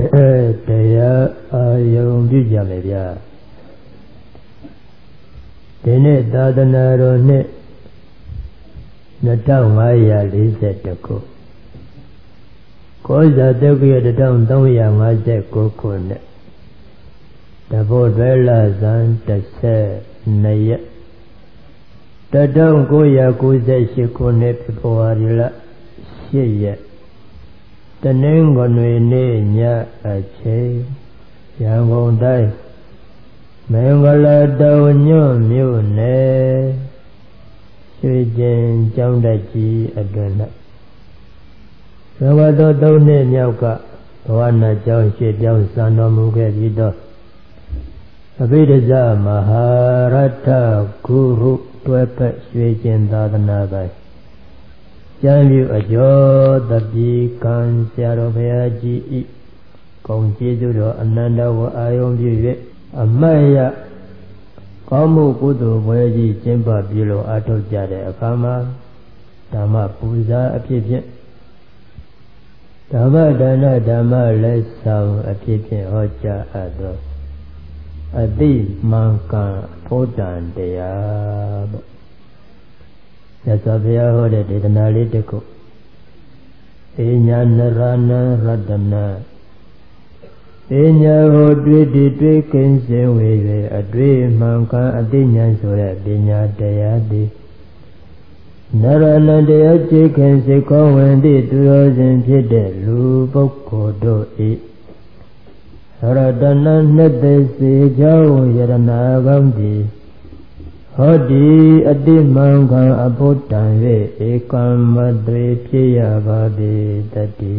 တရားအာယုံပြုကြမယ်ဗျာဒီနေ့သာသနာတော်နှစ်2541ခုကောဇာတုတ်ရ1359ခုနှစ်တဘောတွဲလဇန်12ရက်1998ခုနှစ်ဖေဖော်ဝါရီလ8ရက်တနင်္ဂနွေနေ့ညအချိန်ရန်ကုန်တိုင်းမင်္ဂလာတောင်ညွန့်မြို့နယ်ရွှေကျင်ကျောင်းတိုက်ကြီးအတွင်၌သဝတ္တ3နှစ်မြောက်ကဘဝနာကျောင်းရှိပြောင်းစံတော်မူခဲ့ပြီးတော့အဘိဓဇမဟာရထဂုရုတွဲဖက်ရွှေကျင်သာသနာပိုင်ကျမ်းပြုအကျော်တပိကံဆရာတော်ဘုရားကြီးဤဂုဏ်ကျေးဇူးတော်အနန္တဝအာယုံပြု၍အမတ်ရကောင်းမှုကုသိုလ်ပွဲကြီးကျင်းပပြုလို့အားထုတ်ကြတဲ့အခါမှာဓမ္မပူဇာအဖြစ်ဖြင့်ဓမ္မဒါနဓမ္မလက်ဆောင်အဖြစ်ဖြင့်ဟောကြားအပ်သောအတိမှန်ကန်ဘုဒ္ဓံတရားပေါ့မြတ်စွာဘုရားဟောတဲ့ဒေသနာလေးတစ်ခုဧညာနရဏရတနာဧညာဟောတွေ့တည်တွေ့ကင်းစင်ဝေ၍အတွေ့မှန်ကန်အတိညာဆိုတဲ့ပညာတရားသည်နရဏတရားချေခင်စိတ်ကောင်းဝင်သည့်သူတော်စင်ဖြစ်တဲ့လူပုဂ္ဂိုလ်တို့ဤရတနာနှစ်သက်စေကြောင်းယရနာကောင်းသည်ဟောဒီအတိမှန်ကန်အဘုဒ္ဓံ၍ဧကံမသွေဖြစ်ရပါသည်တတိ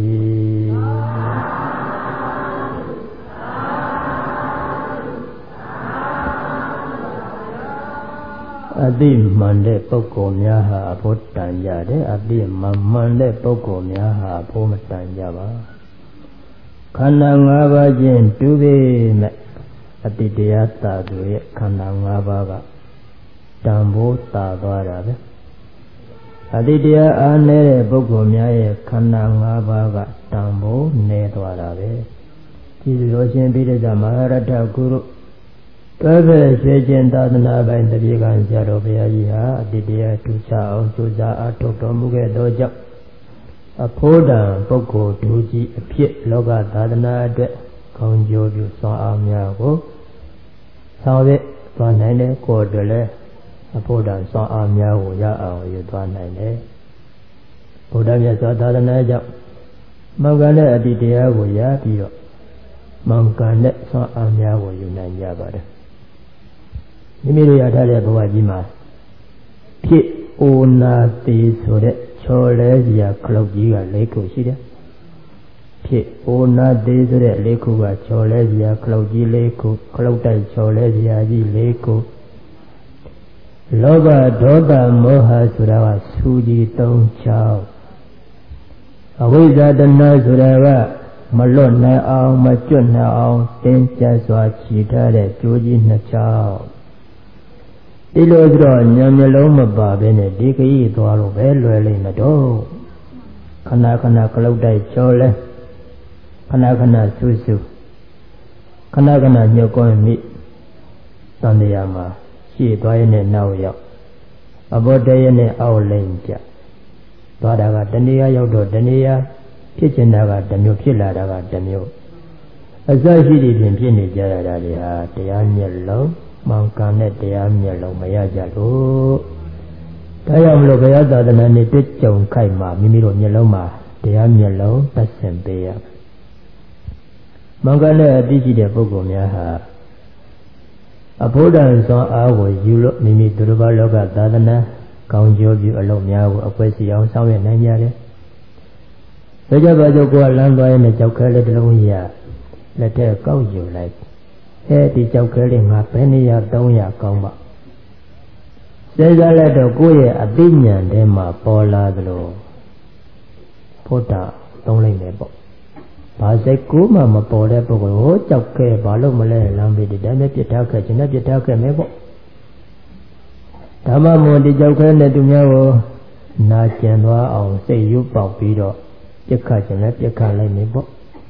အတိမှန်တဲ့ပုဂ္ဂိုလ်များဟာအဘုဒ္ဓံကြတယ်အတိမှန်တဲ့ပုဂ္ဂိုလ်များဟာဘုမတန်ကြပါခန္ဓာ၅ပါးချင်းတူပေမဲ့အတိတရားသာသူရဲ့ခန္ဓာ၅ပါးကတန်ဖိုးသာသွားတာပဲအတိတရားအားနည်းတဲ့ပုဂ္ဂိုလ်များရဲ့ခန္ဓာ၅ပါးကတန်ဖိုးနည်းသွားတာပဲဒီလိုရှင်ပိဋကမဟာရထဂုရုတွဲဖက်ရွှေကျင်သာသနာပိုင်တပိကံဆရာတော်ဘုရားကြီးဟာအတိတရားထူးခြားအောင်ကြိုးစားအားထုတ်တော်မူခဲ့သောကြောင့်အဖို့တံပုဂ္ဂိုလ်တူကြီးအဖြစ်လောကသာသနာအတွက်ကောင်းကျိုးပြုစွမ်းအားများကိုဆောင်ရွက်သွားနိုင်တဲ့ကိုယ်အတွက်လည်းအဖို့တံစွမ်းအားများကိုရအောင်ယူသွားနိုင်တယ်ဘုရားမြတ်စွာသာသနာကြောင့်မှန်ကန်တဲ့အတိတရားကိုရပြီးတော့မှန်ကန်တဲ့စွမ်းအားများကိုယူနိုင်ကြပါတယ်မိမိတို့ရထားတဲ့ဘဝကြီးမှာဖြစ်အိုနာသေးဆိုတဲ့ချော်လဲစရာခလုတ်ကြီးက၄ခုရှိတယ်ဖြစ်အိုနာသေးဆိုတဲ့၄ခုကချော်လဲစရာခလုတ်ကြီး၄ခုခလုတ်တိုက်ချော်လဲစရာကြီး၄ခုလောဘဒေါသမောဟဆိုတာကဆူကြီး၃ချောင်းအဝိဇ္ဇာတဏှာဆိုတာကမလွတ်နိုင်အောင်မကျွတ်နိုင်အောင်တင်းကျပ်စွာခြိထားတဲ့ကြိုးကြီး၂ချောင်းဒီလိုဆိုတော့ဉာဏ်မျက်လုံးမပါဘဲနဲ့ဒီခရီးသွားလို့ပဲလွယ်လိမ့်မယ်တော့ခဏခဏကလုတ်တိုက်ချောလဲခဏခဏဆူဆူခဏခဏညှို့ကွန်းမိတန်တရားမှာရှေ့သွားရတဲ့နောက်ရောက်အဘောတရနဲ့အောက်လိမ့်ကြသွားတာကတဏှာရောက်တော့တဏှာဖြစ်ချင်တာကတစ်မျိုးဖြစ်လာတာကတစ်မျိုးအစရှိသဖြင့်ဖြစ်နေကြရတာတွေဟာတရားမျက်လုံးမှန်ကန်တဲ့တရားမျက်လုံးမရကြလို့ဒါကြောင့်မလို့ဘုရားသာသနာနဲ့တွေ့ကြုံခိုက်မှာမိမိတို့မျက်လုံးမှာတရားမျက်လုံးပတ်စင်ပေးရမှန်ကန်တဲ့အသိရှိတဲ့ပုဂ္ဂိုလ်များဟာအဘုဒ္ဓံစွမ်းအားကိုယူလို့မိမိသူတစ်ပါးလောကသာသနာကောင်းကျိုးပြုအလုပ်များကိုအကွယ်စီအောင်ဆောင်ရွက်နိုင်ကြတယ်ဒါကြပါကြောင့်ကိုယ်ကလမ်းသွားရင်လည်းကြောက်ခဲလေးတစ်လုံးရလက်ထက်ကောက်ယူလိုက်ဒီကြောက်ခဲလေးငါဘယ်နေရာ300ကောင်းပါစေစားလိုက်တော့ကိုယ့်ရဲ့အသိဉာဏ်ထဲမှာပေါ်လာသလိုဘုဒ္ဓသုံးလိုက်မယ်ပေါ့ဘာစိတ်ကိုမှမပေါ်တဲ့ပုဂ္ဂိုလ်ဟိုကြောက်ခဲဘာလို့မလဲလမ်းပြီးဒီတိုင်းပဲပြစ်ထားခဲ့ခြင်းနဲ့ပြစ်ထားခဲ့မယ်ပေါ့ဓမ္မမွန်ဒီကြောက်ခဲနဲ့သူများကိုနာကျင်သွားအောင်စိတ်ရုပ်ပေါက်ပြီးတော့ပြစ်ခတ်ခြင်းနဲ့ပြစ်ခတ်လိုက်မယ်ပေါ့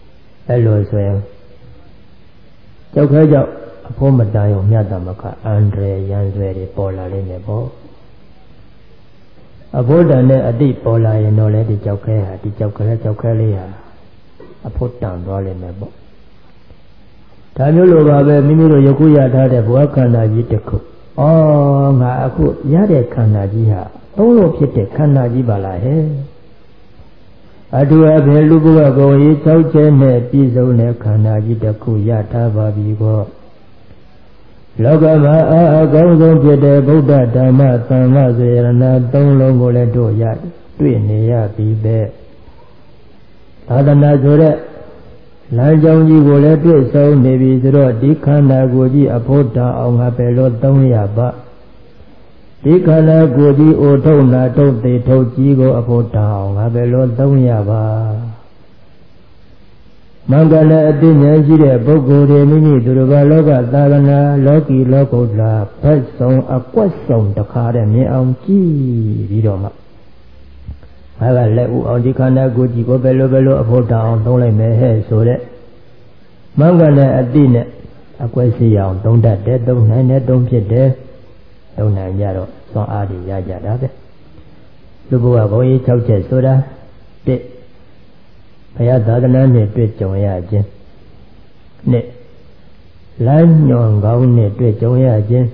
အဲ့လိုဆိုရင်ကြောက်ခဲကြောက်အဖို့မတန်ရုံမြတ်တာမကအန္တရာယ်ရန်ဆွဲတွေပေါ်လာလိမ့်မယ်ပေါ့အဖို့တန်နဲ့အတိပေါ်လာရင်တော့လေဒီကြောက်ခဲဟာဒီကြောက်ခဲလေးဟာအဖို့တန်သွားလိမ့်မယ်ပေါ့ဒါမျိုးလိုပါပဲမိမိတို့ယခုရထားတဲ့ဘဝခန္ဓာကြီးတစ်ခုငါအခုရတဲ့ခန္ဓာကြီးဟာသုံးလို့ဖြစ်တဲ့ခန္ဓာကြီးပါလားဟဲ့အတူအဖေလူဘဝကိုယ်ကြီး၆ချက်နဲ့ပြည့်စုံတဲ့ခန္ဓာကြီးတစ်ခုရထားပါပြီကောလောကမှာအကောင်းဆုံးဖြစ်တဲ့ဗုဒ္ဓဓမ္မသံဃာစေရဏသုံးလုံးကိုလည်းတို့ရတွေ့နေရပြီပဲသာသနာဆိုတဲ့လမ်းကြောင်းကြီးကိုလည်းတွေ့ဆုံနေပြီဆိုတော့ဒီခန္ဓာကိုယ်ကြီးအဖို့တန်အောင်ငါပဲလို့သုံးရပါဒီခန္ဓာကိုယ်ကြီးအိုထုံနာထုံသေထုံကြီးကိုအဖို့တန်အောင်ငါပဲလို့သုံးရပါမင်္ဂလာအတိညာရှိတဲ့ပုဂ္ဂိုလ်တွေမိမိသူတို့ကလောကသာသနာလောကီလောကုတ္တရာဘက်ဆုံးအကွက်ဆုံးတခါတည်းမြင်အောင်ကြည့်ပြီးတော့မှငါကလက်ဦးအောင်ဒီခန္ဓာကိုယ်ကြီးကိုဘယ်လိုအဖို့တန်အောင်သုံးလိုက်မယ်ဟဲ့ဆိုတဲ့မင်္ဂလာအတိနဲ့အကွက်စီအောင်သုံးတတ်တယ်သုံးနိုင်တယ်သုံးဖြစ်တယ်သုံးနိုင်ကြတော့သွန်အားတွေရကြတာပဲလူဘဝဘုံကြီး6ချက်ဆိုတာ1ဘုရားသာသနာနဲ့တွေ့ကြုံရခြင်း2လမ်းညွန်ကောင်းနဲ့တွေ့ကြုံရခြင်း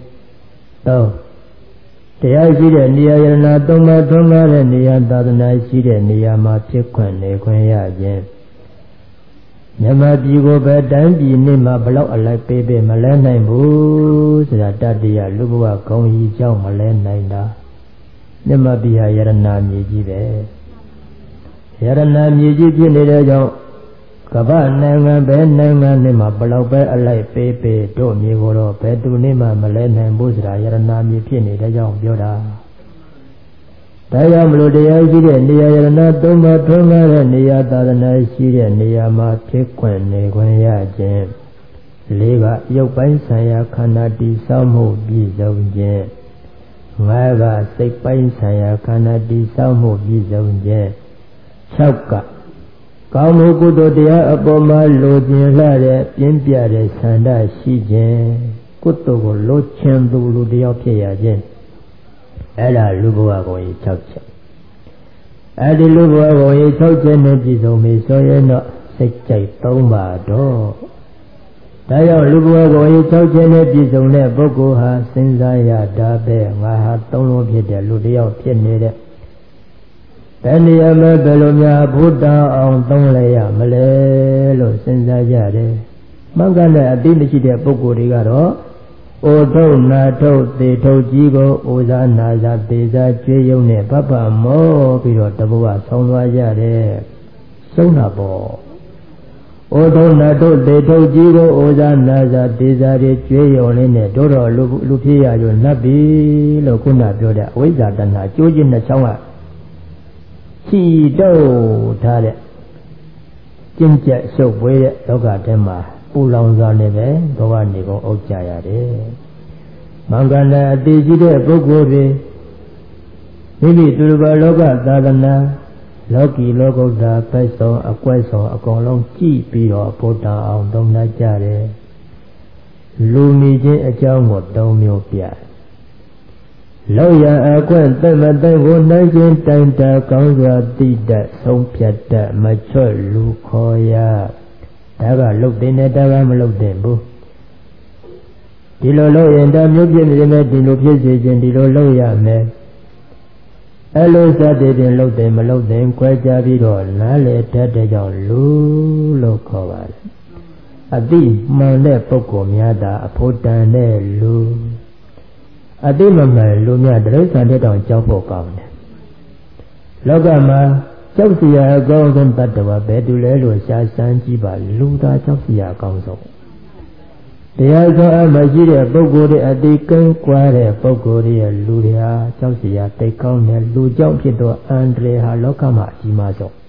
3တရားရှိတဲ့နေရာယရဏသုံးပါးထွန်းကားတဲ့နေရာသာသနာရှိတဲ့နေရာမှာဖြစ်ခွင့်နေခွင့်ရခြင်းမြမပြည်ကိုပဲတိုင်းပြည်နေမှာဘလောက်အလိုက်ပေးပေးမလဲနိုင်ဘူးဆိုတာတတ္တိယလူဘဝကောင်းကြီးကြောင့်မလဲနိုင်တာမြမပြည်ဟာယရဏမြေကြီးပဲယရဏမြေကြီးဖြစ်နေတဲ့ကြောင့်ကမ္ဘာနိုင်ငံပဲနိုင်ငံနဲ့မှာဘလောက်ပဲအလိုက်ပေးပေးတို့မြေကိုတော့ဘယ်သူနဲ့မှမလဲနိုင်ဘူးဆိုတာယရဏမြေဖြစ်နေတဲ့ကြောင့်ပြောတာဒါကြောင့်မလို့တရားရှိတဲ့နေရာယရဏသုံးပါးထွန်းကားတဲ့နေရာသာသနာရှိတဲ့နေရာမှာဖြစ်ခွင့်နေခွင့်ရခြင်း၄ကရုပ်ပိုင်းဆိုင်ရာခန္ဓာတည်ဆောက်မှုပြည့်စုံခြင်း၅ကစိတ်ပိုင်းဆိုင်ရာခန္ဓာတည်ဆောက်မှုပြည့်စုံခြင်း၆ကကောင်းမှုကုသိုလ်တရားအပေါ်မှာလိုချင်လှတဲ့ပြင်းပြတဲ့ဆန္ဒရှိခြင်းကုသိုလ်ကိုလိုချင်သူလူတယောက်ဖြစ်ရခြင်းအဲ့ဒါလူဘဝကို6ချက်အဲ့ဒီလူဘဝကို6ချက်နဲ့ပြည့်စုံပြီဆိုရင်တော့စိတ်ကြိုက်3ပါတော့ဒါကြောင့်လူဘဝကို6ချက်နဲ့ပြည့်စုံတဲ့ပုဂ္ဂိုလ်ဟာစဉ်းစားရတာပဲငါဟာ3လုံးဖြစ်တဲ့လူတယောက်ဖြစ်နေတဲ့ဘယ်နေရာမှာဘယ်လိုများဘုဒ္ဓအောင်သုံးလဲရမလဲလို့စဉ်းစားကြတယ်မှန်ကန်တဲ့အတိမရှိတဲ့ပုဂ္ဂိုလ်တွေကတော့အိုထုံနာထုသေထုကြီးကိုအိုဇာနာဇာသေဇာကျွေးယုံနဲ့ပပမောပြီးတော့တဘဝဆောင်းသွားကြတယ်ဆုံးတာပေါ့အိုထုံနာထုသေထုကြီးကိုအိုဇာနာဇာသေဇာတွေကျွေးယုံလေးနဲ့တို့တော့လူဖြစ်ရလို့နှပ်ပြီလို့ခုနပြောတဲ့အဝိဇ္ဇာတဏှာကျိုးခြင်းနှစ်ချောင်းကချီတော့ထားတဲ့ကျင့်ကြံရှုပ်ပွေးတဲ့လောကထဲမှာပူလောင်စွာနဲ့ပဲဘဝနေကုန်အုပ်ကြရတယ်မင်္ဂလာအတိရှိတဲ့ပုဂ္ဂိုလ်တွေမိမိသူတစ်ပါးလောကသာသနာလောကီလောကုတ္တရာဘက်ဆုံးအကွက်ဆုံးအကုန်လုံးကြည့်ပြီးတော့ဘုဒ္ဓအောင်သုံးတတ်ကြတယ်လူမီခြင်းအကြောင်းကို၃မျိုးပြလောက်ရအကွက်သက်မသက်ကိုနိုင်ခြင်းတိုင်တာကောင်းစွာသိတတ်ဆုံးဖြတ်တတ်မချွတ်လူခေါ်ရဒါကလုတ်တဲ့နဲ့ဒါကမလုတ်တဲ့ဘူးဒီလိုလုပ်ရင်ဒါမျိုးဖြစ်နေတယ်ဒီလိုဖြစ်စေခြင်းဒီလိုလုပ်ရမယ်အဲ့လိုစတဲ့တင်လုတ်တယ်မလုတ်တယ်ခွဲခြားပြီးတော့နားလေတတ်တဲ့ကြောင့်လူလို့ခေါ်ပါတယ်အတိမှန်တဲ့ပုဂ္ဂိုလ်များသာအဖို့တန်တဲ့လူအတိမမှန်လူများတိရစ္ဆာန်တဲ့တောင်ကြောက်ဖို့ကောင်းတယ်လောကမှာကြောက်စရာအကောင်းဆုံးတ attva ဘယ်သူလဲလို့ရှားစမ်းကြည့်ပါလူသားကြောက်စရာအကောင်းဆုံးတရားဆုံးအမရှိတဲ့ပုဂ္ဂိုလ်တွေအတိကင်းကွာတဲ့ပုဂ္ဂိုလ်တွေရဲ့လူတွေဟာကြောက်စရာတိတ်ကောင်းတဲ့လူကြောင့်ဖြစ်သောအန္တရာယ်ဟာလောကမှာအကြီးမားဆုံး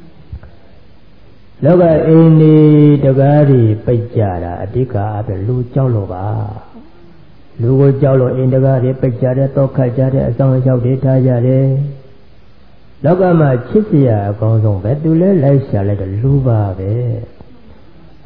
လောကအိန္ဒိတကားတွေပိတ်ကြတာအဓိကအပြင်လူကြောက်လို့ပါလူကိုကြောက်လို့အိန္ဒကားတွေပိတ်ကြတဲ့တောခတ်ကြတဲ့အဆောင်အယောက်တွေထားကြတယ်လောကမှာချစ်စရာအကောင်းဆုံးပဲသူလဲလိုက်ရှာလိုက်တော့လူပါပဲ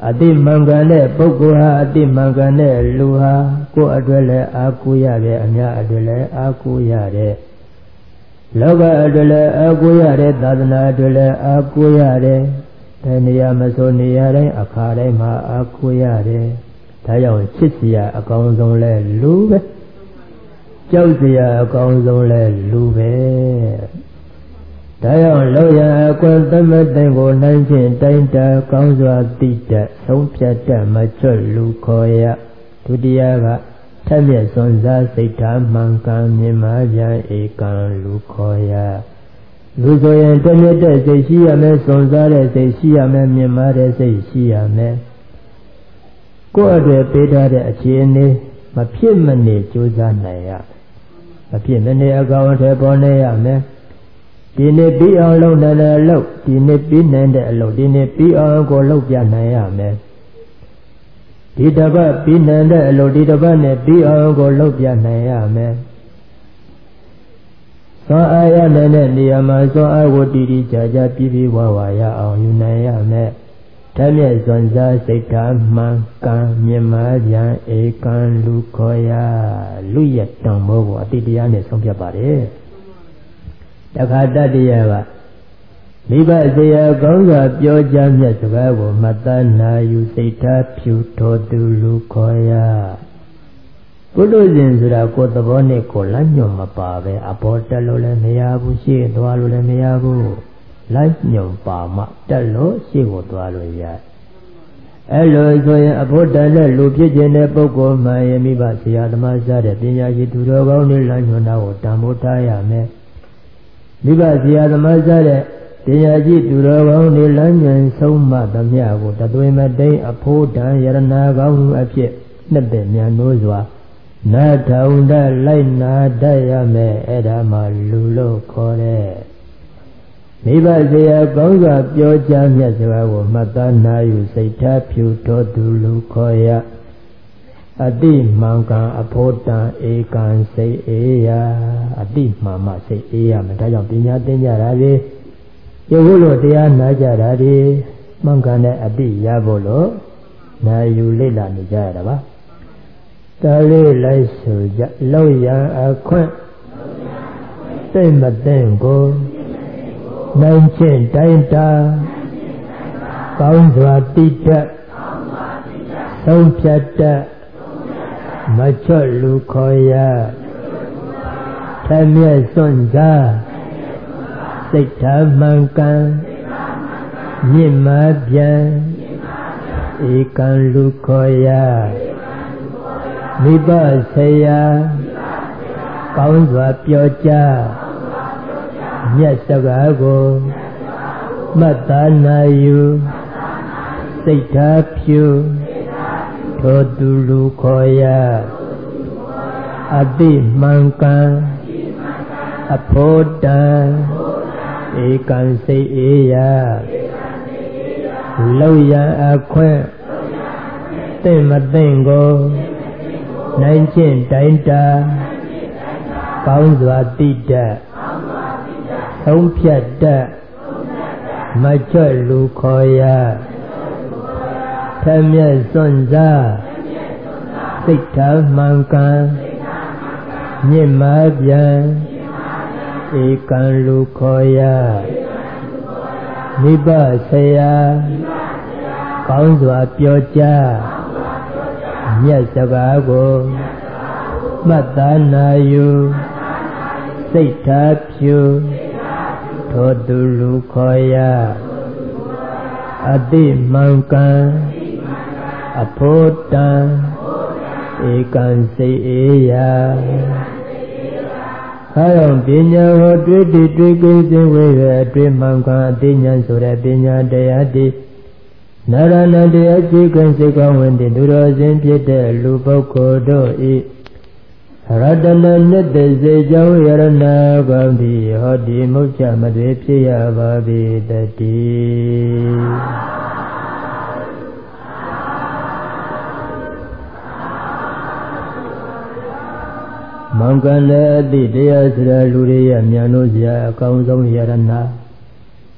အတိမှန်ကန်တဲ့ပုဂ္ဂိုလ်ဟာအတိမှန်ကန်တဲ့လူဟာကိုယ်အတွက်လည်းအားကိုးရတဲ့အများအတွက်လည်းအားကိုးရတဲ့လောကအတွက်လည်းအားကိုးရတဲ့သာသနာအတွက်လည်းအားကိုးရတဲ့ဒီနေရာမဆိုနေရာတိုင်းအခါတိုင်းမှာအားကိုးရတယ်ဒါကြောင့်ချစ်စရာအကောင်းဆုံးလဲလူပဲကြောက်စရာအကောင်းဆုံးလဲလူပဲဒါကြောင့်လောရအကွယ်သမသိင်ကိုနိုင်ခြင်းတိုင်းတာကောင်းစွာသိတတ်ဆုံးဖြတ်တတ်မချွတ်လူခေါ်ရဒုတိယကထက်မြက်စွန်စားစိတ်ထားမှန်ကန်မြင်မှပြန်ဧကံလူခေါ်ရလူဆိုရင်တမြတ်တဲ့စိတ်ရှိရမယ်စွန်စားတဲ့စိတ်ရှိရမယ်မြင်မှတဲ့စိတ်ရှိရမယ်ကိုယ့်အတွက်ပေးထားတဲ့အခြေအနေမဖြစ်မနေကြိုးစားနိုင်ရမဖြစ်မနေအကောင်အထည်ပေါ်နေရမယ်ဒီနေ့ပြီးအောင်လုပ်နိုင်တဲ့အလုပ်ဒီနေ့ပြီးနိုင်တဲ့အလုပ်ဒီနေ့ပြီးအောင်ကိုလုပ်ပြနိုင်ရမယ်ဒီတစ်ပတ်ပြီးနိုင်တဲ့အလုပ်ဒီတစ်ပတ်နဲ့ပြီးအောင်ကိုလုပ်ပြနိုင်ရမယ်သောအားရနိုင်တဲ့နေရာမှာသောအားကိုတည်တည်ကြကြပြည့်ပြည့်ဝဝရအောင်ယူနိုင်ရမယ်ထက်မြက်စွန်စားစိတ်ထားမှန်ကန်မြင်မှပြန်ဧကံလူခေါ်ရလူရတံမိုးကိုအတိတရားနဲ့ဆုံးဖြတ်ပါတယ်တခါတတ္တရာကမိဘဆရာကောင်းစွာပြောကြားမြတ်စကားကိုမှတ်သားနာယူစိတ်ထားဖြူထောသူလူခေါ်ရပုထုဇဉ်ဆိုတာကိုယ်သဘောနဲ့ကိုယ်လမ်းညွှန်မပါပဲအပေါ်တက်လို့လည်းမရဘူးရှေ့သွားလို့လည်းမရဘူးလိုက်ညွှန်ပါမှတက်လို့ရှေ့ကိုသွားလို့ရအဲ့လိုဆိုရင်အဖို့တန်တဲ့လူဖြစ်ခြင်းတဲ့ပုဂ္ဂိုလ်မှယမိဘဆရာသမားစားတဲ့ပညာရှိသူတော်ကောင်းတွေလမ်းညွှန်တာကိုတန်ဖိုးထားရမယ်မိဘဆရာသမားစားတဲ့ပညာရှိသူတော်ကောင်းတွေလမ်းညွှန်ဆုံးမသမျှကိုတသွေမတိန်အဖို့တန်ယရနာကောင်းအဖြစ်နှစ်သက်မြန်နိုးစွာနာထောင်တလိုက်နာတတ်ရမယ်အဲ့ဒါမှလူလို့ခေါ်တဲ့မိဘဆရာကောင်းစွာပြောကြားမြတ်စကားကိုမှတ်သားနာယူစိတ်ထားဖြူတော်သူလူခေါ်ရအတိမှန်ကန်အဖို့တန်ဧကံစိတ်အေးရာအတိမှန်မှစိတ်အေးရမယ်ဒါကြောင့်ပညာသင်ကြတာလေရုပ်လို့တရားနာကြတာဒီမှန်ကန်တဲ့အတိရဖို့လို့နာယူလေ့လာနေကြရတာပါဒါလေးလိုက်ဆိုကြလောက်ရန်အခွင့်သိမသိကိုနိုင်ချင်းတိုင်းတာကောင်းစွာတိတတ်ဆုံးဖြတ်တတ်မချွတ်လူခေါ်ရထမျက်စွန့်စားစိတ်ထားမှန်ကန်မြင့်မားပြန်ဧကံလူခေါ်ရမိဘဆရာကောင်းစွာပြောကြားမြတ်စကားကိုမှတ်သားနာယူစိတ်ထားဖြူထိုသူလူခေါ်ရအတိမှန်ကန်အဖို့တန်ဧကံစိတ်အေးရာလောက်ရန်အခွင့်သိမသိကိုနိုင်ချင်းတိုင်းတာကောင်းစွာတိတတ်ဆုံးဖြတ်တတ်မချွတ်လူခေါ်ရထမျက်စွန့်စားစိတ်ထားမှန်ကန်မြင့်မားပြန်ဧကံလူခေါ်ရမိဘဆရာကောင်းစွာပြောကြားမြတ်စကားကိုမှတ်သားနာယူစိတ်ထားဖြူထိုသူလူခေါ်ရအတိမှန်ကန်အဖို့တန်ဧကံစိတ်အေးရာဟာရောပညာဟောတွေ့တည်တွေ့ကိစ္စဝေရတွေ့မှန်ကန်အသိဉာဏ်ဆိုတဲ့ပညာတရားတည်နာရဏတရားခြေခံစိတ်ကောင်းဝင်တဲ့သူတော်စင်ဖြစ်တဲ့လူပုဂ္ဂိုလ်တို့ဤရတနာနှစ်တစေကြောင်းယရနာကောင်းသည်ဟောဒီမုတ်ချမတွေဖြစ်ရပါပေတည်းမင်္ဂလာအတိတရားစရာလူတွေရမြန်လို့စရာအကောင်းဆုံးယရနာဒါ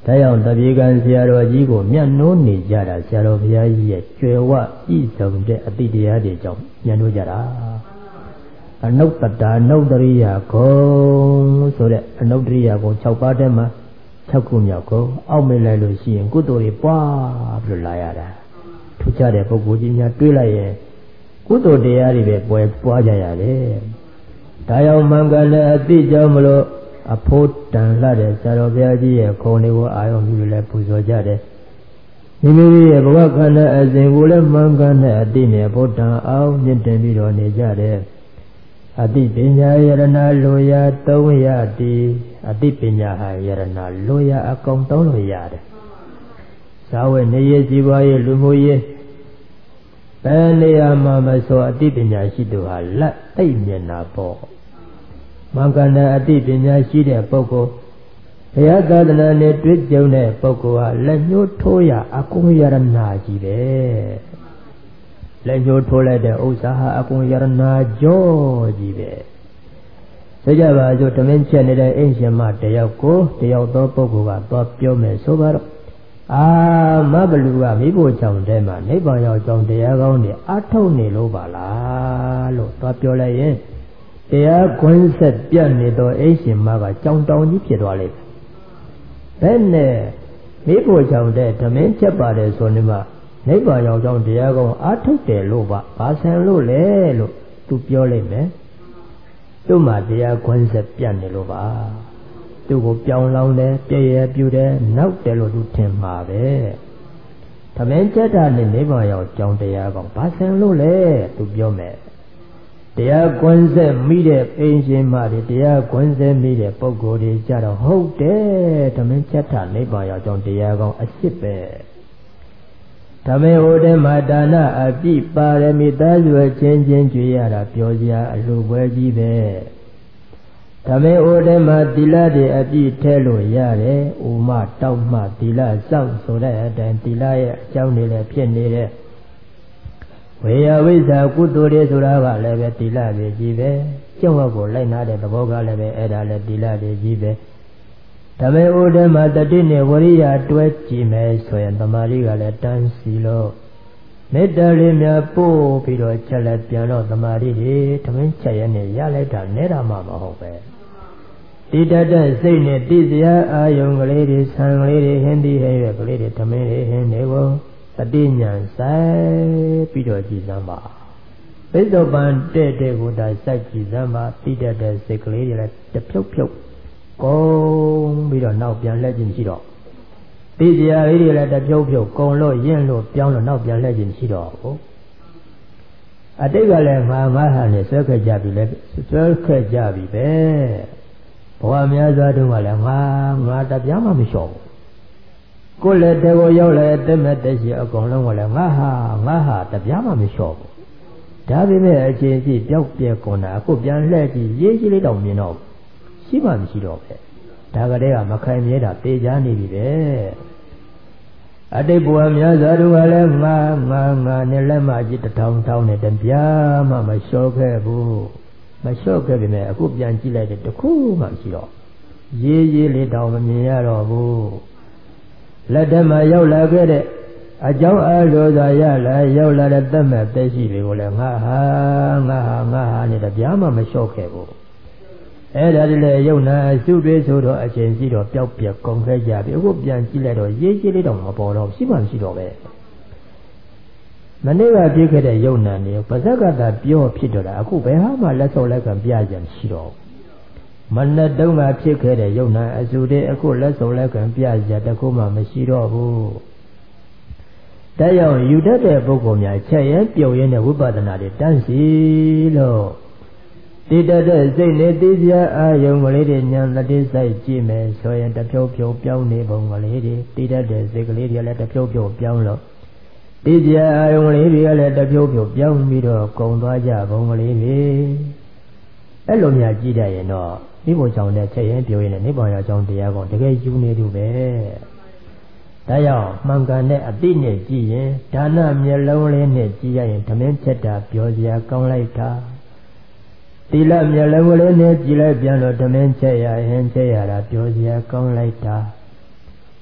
ဒါကြောင့်တပြေကံဆရာတော်ကြီးကိုမျက်နှိုးနေကြတာဆရာတော်ဘုရားကြီးရဲ့ကျွယ်ဝဤဆုံးတဲ့အတိတရားတွေကြောင့်မျက်နှိုးကြတာအနုတ္တတာအနုတ္တရိယဂုံဆိုတဲ့အနုတ္တရိယဂုံ6ပါးတည်းမှာ6ခုမြောက်ဂုံအောက်မေ့လိုက်လို့ရှိရင်ကုသိုလ်တွေပွားပြီးလာရတာထူးခြားတဲ့ပုဂ္ဂိုလ်ကြီးများတွေးလိုက်ရင်ကုသိုလ်တရားတွေပဲပွားကြရတယ်ဒါကြောင့်မင်္ဂလာအတိကြောင့်မလို့အဖို့တန်လှတဲ့ဆရာတော်ဘုရားကြီးရဲ့ခုံတွေကိုအာရုံပြုလည်းပူဇော်ကြတယ်မိမိရဲ့ဘဝခန္ဓာအစဉ်ကိုလည်းမင်္ဂလာအတိနဲ့ဖို့တန်အောင်မြင့်တင်ပြီးတော့နေကြတယ်အတိပညာယရဏလိုရာ3ရတိအတိပညာဟာယရဏလိုရာအကုန်3လို့ရတယ်ဇာဝေနေရစီပွားရေးလူမှုရေးဘယ်နေရာမှာမဆိုအတိပညာရှိသူဟာလက်သိမ့်မျက်နာပေါ့မင်္ဂလာအတိပညာရှိတဲ့ပုဂ္ဂိုလ်ဘုရားသာသနာနဲ့တွေ့ကြုံတဲ့ပုဂ္ဂိုလ်ဟာလက်ညှိုးထိုးရအကုန်ယရဏကြီးပဲလက်ညှိုးထိုးလိုက်တဲ့ဥစ္စာဟာအကုန်ယရဏကြောကြီးပဲဆိုကြပါစို့ဓမင်းချက်နေတဲ့အိမ်ရှင်မတယောက်ကိုတယောက်သောပုဂ္ဂိုလ်ကသွားပြောမယ်ဆိုပါတော့မဘလူကမိဖို့ကြောင့်တဲမှာနိဗ္ဗာန်ရောက်ကြောင်းတရားကောင်းတွေအထုတ်နေလို့ပါလားလို့သွားပြောလိုက်ရင်တရားခွန်းဆက်ပြတ်နေတော့အိမ်ရှင်မကကြောင်တောင်ကြီးဖြစ်သွားလိမ့်မယ်ဘယ်နဲ့မိဖို့ကြောင့်တဲ့ဓမင်းချက်ပါတယ်ဆိုနေမှာနိဗ္ဗာန်ရောက်ကြောင်းတရားကောင်းအထုတ်တယ်လို့ပါဘာဆန်လို့လဲလို့သူပြောလိုက်မယ်သူ့မှာတရားခွန်းဆက်ပြတ်နေလို့ပါသူ့ကိုပြောင်းလောင်းတယ်ပြည့်ရပြူတယ်နောက်တယ်လို့သူထင်မှာပဲဓမင်းချက်တာနဲ့နိဗ္ဗာန်ရောက်ကြောင်းတရားကောင်းဘာဆန်လို့လဲသူပြောမယ်တရားကွန်းဆက်မိတဲ့အိမ်ရှင်မတွေတရားကွန်းဆက်မိတဲ့ပုဂ္ဂိုလ်တွေကြတော့ဟုတ်တယ်ဓမင်းချက်တာနိဗ္ဗာန်ရောက်ကြောင်းတရားကောင်းအစ်စ်ပဲဓမင်းဟိုတဲမှာဒါနအပြည့်ပါရမီသားရွယ်ချင်းချင်းကြွေရတာပြောစရာအလှပွဲကြီးပဲဓမင်းဟိုတဲမှာသီလတွေအပြည့်ထဲလို့ရတယ်ဥမတောက်မှသီလစောင့်ဆိုတဲ့အတိုင်းသီလရဲ့အကြောင်းတွေလည်းဖြစ်နေတဲ့ဝေယဝိဇ္ဇာကုသိုလ်တွေဆိုတာကလည်းပဲသီလတွေကြီးပဲကျင့်ဝတ်ကိုလိုက်နာတဲ့သဘောကလည်းပဲအဲ့ဒါလည်းသီလတွေကြီးပဲဓမ္မဥဒ္ဓမှာတတိနဲ့ဝရိယတွဲကြည့်မယ်ဆိုရင်သမာဓိကလည်းတန်းစီလို့မေတ္တာလေးများပို့ပြီးတော့ချက်လက်ပြန်တော့သမာဓိတွေဓမင်းချက်ရနဲ့ရလိုက်တာနဲ့တာမှမဟုတ်ပဲတိတတ်တဲ့စိတ်နဲ့တိစရာအာယုံကလေးတွေဆံကလေးတွေဟင်းဒီဟဲ့ရွက်ကလေးတွေဓမင်းတွေဟင်းတွေကိုတတိညာဆိုင်ပြီးတော့ကြည်စမ်းပါပိဿပန်တဲ့ကိုဒါစိုက်ကြည်စမ်းပါတိတတ်တဲ့စိတ်ကလေးတွေလည်းတဖြုတ်ဖြုတ်ကုန်းပြီးတော့နောက်ပြန်လှည့်ခြင်းရှိတော့တိတရားလေးတွေလည်းတဖြုတ်ဖြုတ်ကုန်းလို့ရင့်လို့ပြောင်းလို့နောက်ပြန်လှည့်ခြင်းရှိတော့ဘူးအတိတ်ကလည်းငါဟာနဲ့ဆွဲခဲ့ကြပြီလေဆွဲခဲ့ကြပြီပဲဘဝများစွာတုန်းကလည်းငါတပြားမှမလျှော့ဘူးကိုယ်လည်းတေကိုရောက်လဲတက်မဲ့တက်ရှိအကုန်လုံးကလည်းငါဟာတပြားမှမလျှော့ဘူးဒါပေမဲ့အချင်းချင်းပျောက်ပြဲကုန်တာအခုပြန်လှည့်ကြည့်ရေးကြီးလေးတောင်မြင်တော့ရှိမှမရှိတော့ပဲဒါကတည်းကမခိုင်မြဲတာတေချာနေပြီပဲအတိတ်ဘဝများစွာတို့ကလည်းငါနဲ့လက်မကြီး1000နဲ့တပြားမှမလျှော့ခဲ့ဘူးမလျှော့ခဲ့ပြီမဲ့အခုပြန်ကြည့်လိုက်တဲ့တခုမှမရှိတော့ရေးလေးတောင်မမြင်ရတော့ဘူးလက်ထက်မှာရောက်လာခဲ့တဲ့အကြောင်းအားလို့သာရလာရောက်လာတဲ့သက်မဲ့သက်ရှိတွေကိုလည်းငါဟာနဲ့တပြားမှမလျှော့ခဲ့ဘူးအဲ့ဒါတည်းလေယုံနာစုတွေးဆိုတော့အချိန်ရှိတော့ပျောက်ပြက်ကုန်ခဲ့ကြပြီအခုပြန်ကြည့်လိုက်တော့ရေးကြီးလေးတော့မပေါ်တော့ရှိမှမရှိတော့ပဲမနေ့ကပြည့်ခဲ့တဲ့ယုံနာနေပါဇက်ကတာပြောဖြစ်တော့တာအခုဘယ်ဟာမှလက်စော်လက်ကပြကြမရှိတော့မနဲ့တုန်းကဖြစ်ခဲ့တဲ့ယုံနာအစုတွေအခုလက်စုံလက်ကံပြစရာတခုမှမရှိတော့ဘူး။ဒါကြောင့်ယူတတ်တဲ့ပုဂ္ဂိုလ်များချက်ရဲပြုတ်ရဲနဲ့ဝိပဿနာတွေတန်းစီလို့တည်တတ်တဲ့စိတ်နဲ့သိစရာအာယုံကလေးတွေဉာဏ်တတိစိုက်ကြည့်မယ်ဆိုရင်တဖြုတ်ဖြုတ်ပြောင်းနေပုံကလေးတွေတည်တတ်တဲ့စိတ်ကလေးတွေလည်းတဖြုတ်ဖြုတ်ပြောင်းလို့သိစရာအာယုံကလေးတွေကလည်းတဖြုတ်ဖြုတ်ပြောင်းပြီးတော့ကုံသွားကြပုံကလေးတွေအဲ့လိုများကြည့်တတ်ရင်တော့ဒီဘုံကြောင့်တဲ့ချက်ရင်ပြောရင်နိဗ္ဗာန်ရောက်ကြောင်းတရားကောင်တကယ်ယူနေသူပဲဒါကြောင့်မှန်ကန်တဲ့အတိနဲ့ကြည့်ရင်ဒါနမျက်လုံးလေးနဲ့ကြည့်ရရင်ဓမင်းချက်တာပြောစရာကောင်းလိုက်တာသီလမျက်လုံးလေးနဲ့ကြည့်လိုက်ပြန်တော့ဓမင်းချက်ရရင်ချက်ရတာပြောစရာကောင်းလိုက်တာ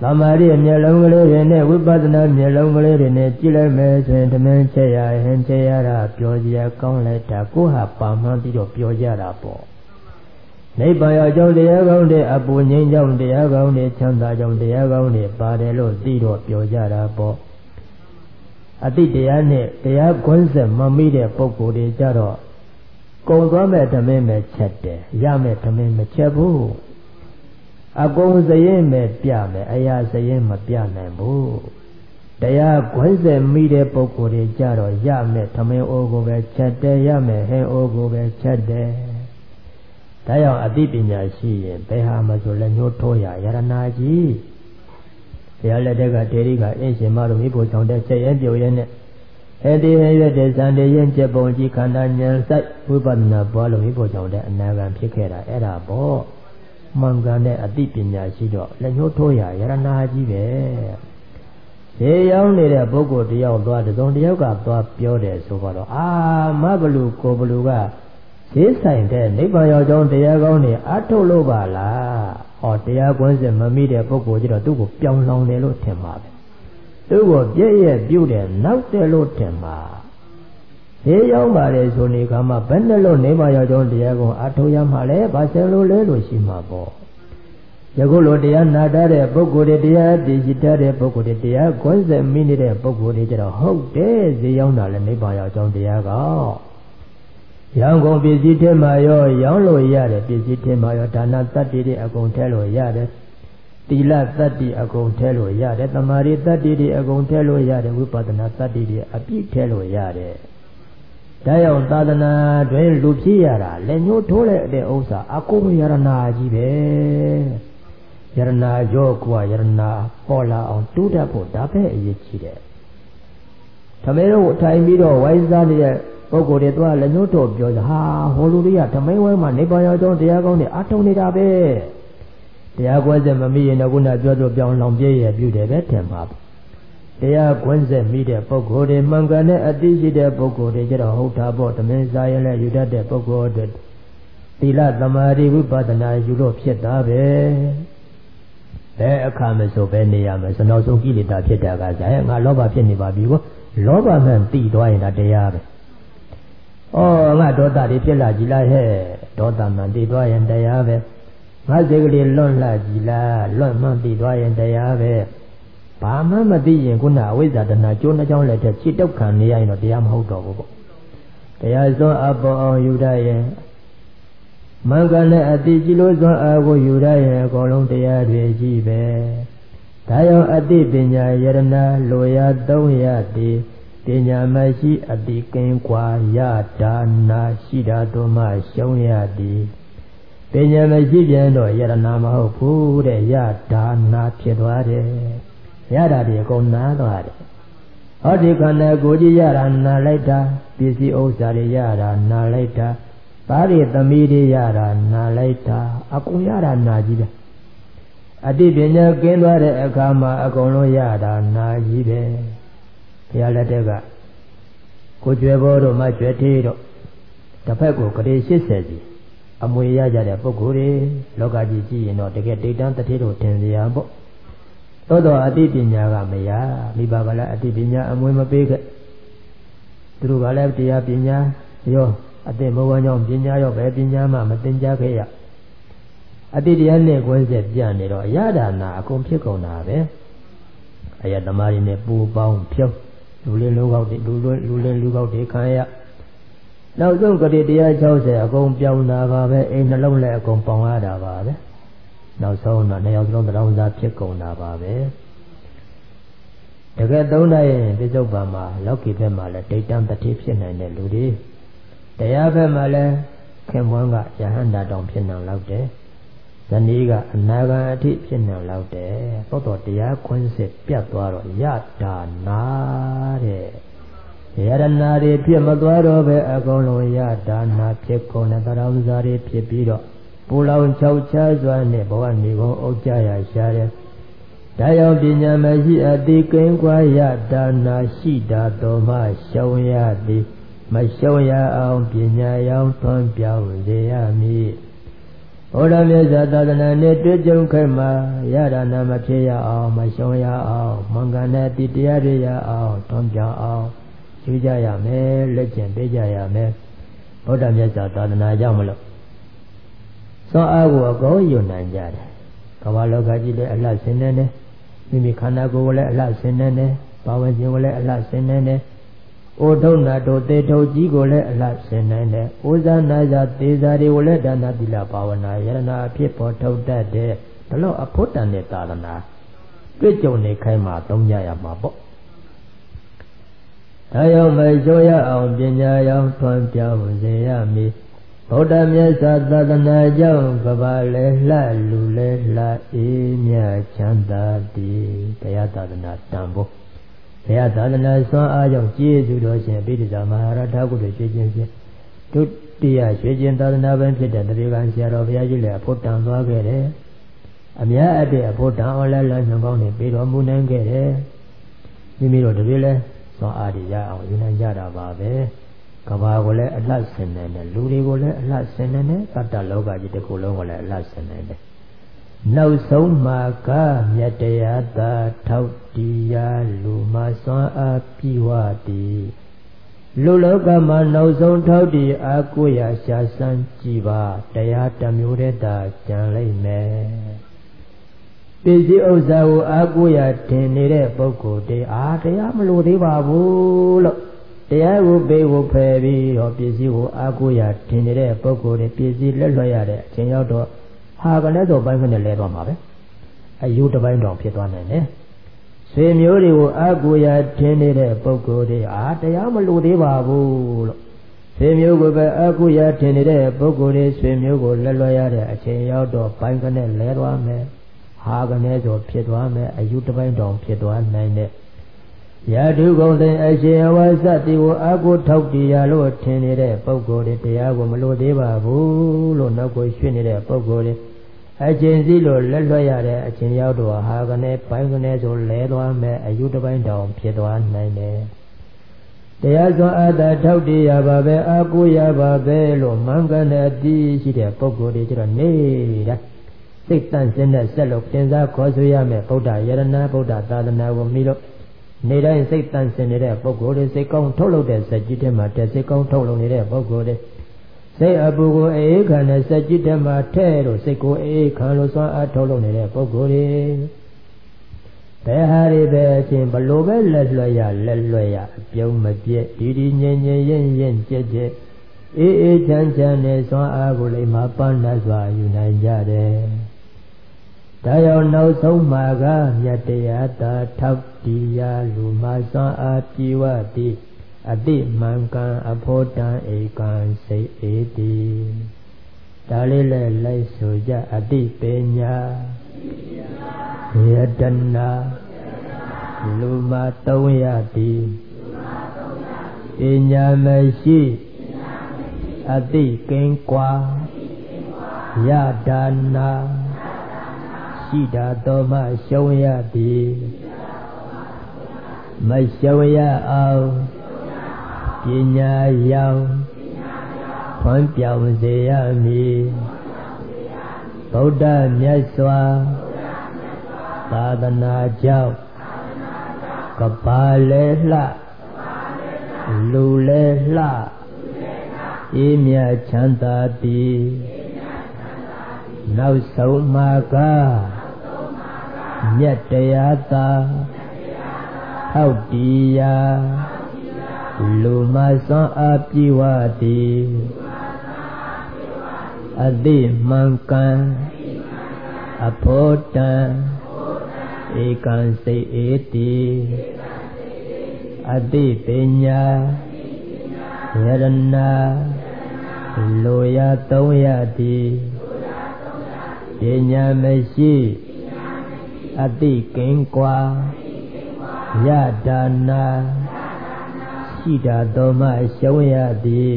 မာရိမျက်လုံးကလေးတွေနဲ့ဝိပဿနာမျက်လုံးကလေးတွေနဲ့ကြည့်လိုက်မယ်ဆိုရင်ဓမင်းချက်ရဟင်ချက်ရတာပြောစရာကောင်းလိုက်တာကိုဟာပါမှန်းပြီးတော့ပြောကြတာပေါ့နိဗ္ဗာန်ရောက်ကြောင်းတရားကောင်းတဲ့အပူငြိမ်းကြောင်းတရားကောင်းတဲ့ချမ်းသာကြောင်းတရားကောင်းတွေပါတယ်လို့သိတော့ပြောကြတာပေါ့အတိတရားနဲ့တရားခွန်းဆက်မမိတဲ့ပုဂ္ဂိုလ်တွေကြတော့ကုံသွားမဲ့ဓမင်းပဲချက်တယ်ရမဲ့ဓမင်းမချက်ဘူးအကုန်စရင်ပဲပြမယ်အရာစရင်မပြနိုင်ဘူးတရားခွန်းဆက်မိတဲ့ပုဂ္ဂိုလ်တွေကြတော့ရမဲ့ဓမင်းအိုးကိုပဲချက်တယ်ရမဲ့ဟင်းအိုးကိုပဲချက်တယ်ဒါကြောင့်အသိပညာရှိရင်ဘယ်ဟာမှဆိုလက်ညှိုးထိုးရယရနာကြီးဘုရားလက်ထက်ကဒေရိကအင်းရှင်မတို့မိဖို့ဆောင်တဲ့ချက်ရဲပြုတ်ရဲနဲ့အဲဒီဟဲ့ရတဲ့ဇန်တရင်ချက်ပုံကြီးခန္ဓာဉာဏ်စိုက်ဝိပဿနာပွားလို့မိဖို့ဆောင်တဲ့အနာဂံဖြစ်ခဲ့တာအဲ့ဒါပေါ့မှန်ကန်တဲ့အသိပညာရှိတော့လက်ညှိုးထိုးရယရနာကြီးပဲဈေးရောက်နေတဲ့ပုဂ္ဂိုလ်တယောက်သွားတုံတယောက်ကသွားပြောတယ်ဆိုတော့မဘလူကိုဘလူကဈေးဆိုင်တဲ့နိဗ္ဗာန်ရောက်ကြောင်းတရားကောင်းတွေအထုတ်လို့ပါလားဟောတရားကွင်းစစ်မမိတဲ့ပုဂ္ဂိုလ်ကျတော့သူ့ကိုပြောင်းလောင်တယ်လို့ထင်ပါပဲသူ့ကိုပြည့်ရဲ့ပြုတ်တယ်နောက်တယ်လို့ထင်ပါဈေးရောက်ပါလေဆိုနေကမှဘယ်နဲ့လို့နိဗ္ဗာန်ရောက်ကြောင်းတရားကောင်းအထုတ်ရမှလဲဘာဆယ်လို့လဲလို့ရှိမှာပေါ့ယခုလိုတရားနာတတ်တဲ့ပုဂ္ဂိုလ်တွေတရားသိရှိတတ်တဲ့ပုဂ္ဂိုလ်တွေတရားကွင်းစစ်မိနေတဲ့ပုဂ္ဂိုလ်တွေကျတော့ဟုတ်တယ်ဈေးရောက်တာလဲနိဗ္ဗာန်ရောက်ကြောင်းတရားကောင်းရောင်းကုန်ပစ္စည်းထဲမှာရောရောင်းလို့ရတယ်ပစ္စည်းထဲမှာရောဒါနသတ္တိတွေအကုန်ထဲလို့ရတယ်သီလသတ္တိအကုန်ထဲလို့ရတယ်သမာဓိသတ္တိတွေအကုန်ထဲလို့ရတယ်ဝိပဿနာသတ္တိတွေအပြည့်ထဲလို့ရတယ်ဒါကြောင့်သာသနာတွင်လူဖြစ်ရတာလက်ညှိုးထိုးတဲ့ဥစ္စာအကုန်ယရနာကြီးပဲယရနာရောကွာယရနာပေါ်လာအောင်တိုးတက်ဖို့ဒါပဲအရေးကြီးတယ်ဓမ္မတို့ထိုင်ပြီးတော့ဝိုင်းစားနေတဲ့ပုဂ္ဂိုလ်တွေသွားလက်ညှိုးတော့ပြောဟိုလူတွေကဓမ္မဝဲမှာနိဗ္ဗာန်ရောက်ကြောင်းတရားကောင်းတွေအထုံနေတာပဲတရားကွဲစက်မမိရင်တော့ခုနပြောဆိုပြောင်းလောင်ပြည့်ရပြုတယ်ပဲထင်ပါဘူးတရားကွဲစက်မိတဲ့ပုဂ္ဂိုလ်တွေမှန်ကန်တဲ့အသိရှိတဲ့ပုဂ္ဂိုလ်တွေကြတော့ဟုတ်တာပေါ့ဓမ္မစာရလည်းယူတတ်တဲ့ပုဂ္ဂိုလ်တွေသီလသမာဓိဝိပဿနာယူလို့ဖြစ်တာပဲဘယ်အခါမဆိုပဲနေရမယ်စနောက်ဆုံးကိလေသာဖြစ်တာကဇာရဲ့ငါလောဘဖြစ်နေပါပြီကိုလောဘမှန်သိသွားရင်ဒါတရားပဲငါဒေါသတွေဖြစ်လာကြည်လားဟဲ့ဒေါသမှန်သိသွားရင်တရားပဲငါစိတ်ကလေးလွတ်လာကြည်လားလွတ်မှန်သိသွားရင်တရားပဲဘာမှမသိရင်ခုနအဝိဇ္ဇာတဏှာကျိုးနှကြောင်းလက်ထက်ခြေတောက်ခံနေရရင်တော့တရားမဟုတ်တော့ဘူးပေါ့တရားစွမ်းအပေါ်အောင်ယူရရင်မှန်ကန်တဲ့အတိကြည်လို့စွမ်းအားကိုယူရရင်အကုန်လုံးတရားတွေကြီးပဲဒါကြောင့်အတိပညာယရနာလိုရာသုံးရသည်ပညာမရှိအတိကင်းကွာရဒါနာရှိတာတို့မှရှုံးရသည်ပညာမရှိပြန်တော့ယရနာမဟုတ်ဘူးတဲ့ရဒါနာဖြစ်သွားတယ်ရတာဒီအကုန်နာသွားတယ်ဟောဒီခန္ဓာကိုယ်ကြီးရတာနာလိုက်တာပစ္စည်းဥစ္စာတွေရတာနာလိုက်တာသားတွေသမီးတွေရတာနာလိုက်တာအကုန်ရတာနာကြီးပဲအတိပညာကင်းသွားတဲ့အခါမှာအကုန်လုံးရတာနာကြီးပဲဘုရားလက်ထက်ကကိုကျွဲဘောတို့မှကျွဲသေးတို့တစ်ဖက်ကိုကလေး80စီအမွေရကြတဲ့ပုဂ္ဂိုလ်တွေလောကကြီးကြည့်ရင်တော့တကယ်ဒိဋ္ဌံတတိတို့တင်စရာပေါ့သို့တော့အတိပညာကမရမိဘကလည်းအတိပညာအမွေမပေးခဲ့သူတို့ကလည်းတရားပညာရောအသိဘဝကြောင့်ပညာရောပဲပညာမှမသင်ကြားခဲ့ရအတိတရားနဲ့ကွဲဆက်ပြနေတော့အရဒါနာအကုန်ဖြစ်ကုန်တာပဲအရသမားတွေနဲ့ပူပေါင်းဖြုတ်လူလေးလူကောက်တွေလူလေးလူကောက်တွေခံရနောက်ဆုံးကတိတရား60အကုန်ပြောင်းတာပါပဲအိမ်နှလုံးလည်းအကုန်ပေါင်းရတာပါပဲနောက်ဆုံးတော့နှစ်ယောက်လုံးတောင်းစားဖြစ်ကုန်တာပါပဲတကယ်သုံးနိုင်ရင်ပြစ္ဆုတ်ပံမှာလောကီဘက်မှာလည်းဒိဋ္ဌံတတိဖြစ်နိုင်တဲ့လူတွေတရားဘက်မှာလည်းခင်ပွန်းကယဟန္တာတောင်ဖြစ်နိုင်လောက်တယ်ဇနီးကအနာဂံအထိဖြစ်နိုင်လောက်တယ်သောတော်တရားခွင်းစစ်ပြတ်သွားတော့ယတာနာတဲ့ယရနာတွေဖြစ်မသွားတော့ပဲအကုန်လုံးယတာနာဖြစ်ကုန်တဲ့တရားဥစ္စာတွေဖြစ်ပြီးတော့ပူလောင်ချောက်ချစွာနဲ့ဘဝနေကုန်အုပ်ကြရရှာတယ်ဒါကြောင့်ပညာမရှိအတိကင်းကွာယတာနာရှိတာတော်မှရှောင်ရသည်မရှောင်ရအောင်ပညာရောင်သွန်ပြောင်းစေရမည်ဩရမြတ်စွာသာသနာနဲ့တွေ့ကြုံခဲ့မှာရတာနာမဖြစ်ရအောင်မရှုံးရအောင်မင်္ဂန်တဲ့တိတရားတွေရအောင်ထွန်းပြောင်းအောင်ယူကြရမယ်လက်ကျင့်ပေးကြရမယ်ဗုဒ္ဓမြတ်စွာသာသနာကြောင့်မလို့စွမ်းအားကိုအကောယူနိုင်ကြတယ်ကမ္ဘာလောကကြီးလည်းအလှဆင်းနေတယ်မိမိခန္ဓာကိုယ်ကိုလည်းအလှဆင်းနေတယ်ဘာဝခြင်းကိုလည်းအလှဆင်းနေတယ်အိုထုံနာတို့တေထုံကြီးကိုလည်းအလှဆင်းနေတယ်ဩဇာနာဇာသေဇာတွေကိုလည်းဒါနသီလဘာဝနာယရဏအဖြစ်ပေါ်ထုတ်တတ်တဲ့ဒါလို့အဖို့တန်တဲ့သာသနာတွေ့ကြုံနေခိုင်းမှာသုံးကြရမှာပေါ့ဒါကြောင့်မကျော်ရအောင်ပညာရောင်ထွန်းပြောင်းစေရမည်ဗုဒ္ဓမြတ်စွာသာသနာကြောင့်ကဘာလဲလှလူလဲလှအေးမြချမ်းသာတည်တရားသာသနာတန်ဖို့ဘုရားသာသနာစွမ်းအားကြောင့်ကျေးဇူးတော်ရှင်ပိဋကမဟာရထကုသိုလ်ရွှေချင်းဖြင့်ဒုတိယရွှေချင်းသာသနာပင်ဖြစ်တဲ့တရေကံဆရာတော်ဘုရားကြီးလည်းအဖို့တန်သွားခဲ့တယ်အများအပြည့်အဖို့တန်အောင်လည်းလမ်းညွှန်ကောင်းနေပြီးတော်မူနိုင်ခဲ့တယ်မိမိတို့တရေလည်းစွမ်းအားတွေရအောင်ယူနိုင်ကြတာပါပဲကဘာကိုလည်းအလှဆင်နေတယ်လူတွေကိုလည်းအလှဆင်နေတယ်တတ္တလောကကြီးတစ်ခုလုံးကိုလည်းအလှဆင်နေတယ်နောက်ဆုံးမှာကမြတ်တရားသာထောက်တရားလူမစွမ်းအားပြည့်ဝသည်လူလောကမှာနောက်ဆုံးထောက်တည်အားကိုးရာရှာစမ်းကြည့်ပါတရားတစ်မျိုးတည်းသာကြံလိမ့်မယ်ပစ္စည်းဥစ္စာကိုအားကိုးရာထင်နေတဲ့ပုဂ္ဂိုလ်တွေတရားမလို့သေးပါဘူးလို့တရားကိုပေးဖို့ဖယ်ပြီးတော့ပစ္စည်းကိုအားကိုးရာထင်နေတဲ့ပုဂ္ဂိုလ်တွေပစ္စည်းလက်လွှတ်ရတဲ့အချိန်ရောက်တော့ဟာကလည်းတော့ပိုင်းခနဲ့လဲသွားမှာပဲအယူတစ်ပိုင်းတောင်ဖြစ်သွားနိုင်တယ်ဆွေမျိုးတွေကိုအားကိုးရာထင်နေတဲ့ပုဂ္ဂိုလ်တွေတရားမလို့သေးပါဘူးလို့ဆွေမျိုးကိုပဲအားကိုးရာထင်နေတဲ့ပုဂ္ဂိုလ်တွေဆွေမျိုးကိုလက်လွှတ်ရတဲ့အချိန်ရောက်တော့ပိုင်းခနဲ့လဲသွားမယ်ဟာကနဲ့ဆိုဖြစ်သွားမယ်အယူတစ်ပိုင်းတောင်ဖြစ်သွားနိုင်တဲ့ရာထုကုန်တဲ့အရှင်အဝါစတိကိုအာကိုထောက်တရားလို့ထင်နေတဲ့ပုဂ္ဂိုလ်တွေတရားကိုမလို့သေးပါဘူးလို့နောက်ကိုရွှေ့နေတဲ့ပုဂ္ဂိုလ်တွေအချင်းစီလို့လက်လွှတ်ရတဲ့အချင်းရောက်တော့ဟာကနေပိုင်းကနေဆိုလဲသွားမယ်အယူတစ်ပိုင်းတောင်ဖြစ်သွားနိုင်တယ်တရားစွမ်းအားသာထောက်တရားပါပဲအာကိုရပါပဲလို့မှန်ကန်တဲ့အတိရှိတဲ့ပုဂ္ဂိုလ်တွေကျတော့နေတာစိတ်တန့်စင်းတဲ့ဆက်လို့သင်္စားခေါ်ဆိုရမယ်ဗုဒ္ဓယရဏဗုဒ္ဓသာသနာကိုမိလို့နေတိုင်းစိတ်တန့်စင်နေတဲ့ပုဂ္ဂိုလ်တွေစိတ်ကောင်းထုတ်လုပ်တဲ့စက်ကြီးထဲမှာတဲ့စိတ်ကောင်းထုတ်လုပ်နေတဲ့ပုဂ္ဂိုလ်တွေစိတ်အပူကိုအေးခံတဲ့စက်ကြီးထဲမှာထဲလို့စိတ်ကိုအေးခံလို့စွမ်းအားထုတ်လုပ်နေတဲ့ပုဂ္ဂိုလ်တွေဘယ်ဟာတွေပဲအချင်းဘလို့ပဲလက်လွှတ်ရအပြုံးမပြည့်ဒီငြိမ်ရင်ကြက်အေးချမ်းနဲ့စွမ်းအားကိုလည်းမပန်းတတ်စွာယူနိုင်ကြတယ်ဒါကြောင့်နောက်ဆုံးမှာကမြတ်တရားသာထောက်တရားလူမစွမ်းအားပြည့်ဝသည်အတိမှန်ကန်အဖို့တန်ဧကံစိတ်အေးသည်ဒါလေးလည်းလိုက်ဆိုကြအတိပညာယတနာလူမသုံးရသည်ပညာမရှိအတိကင်းကွာယဒါနာရှိတာတော်မှရှုံးရသည်မရှုံးရအောင်ပညာရောင်ဖွံ့ပြောင်းစေရမည်ဗုဒ္ဓမြတ်စွာသာသနာကြောင့်ကဘာလဲလှလူလဲလှအေးမြချမ်းသာသည်နောက်ဆုံးမှာကမြတ်တရားသာထောက်တရားလူမစွမ်းအားပြည့်ဝသည်အတိမှန်ကန်အဖို့တန်ဧကံစိတ်အေတိအတိပညာယရဏလိုရသုံးရသည်ပညာမရှိအတိကင်းကွာယဒါနာရှိတာတော်မှရှုံးရသည်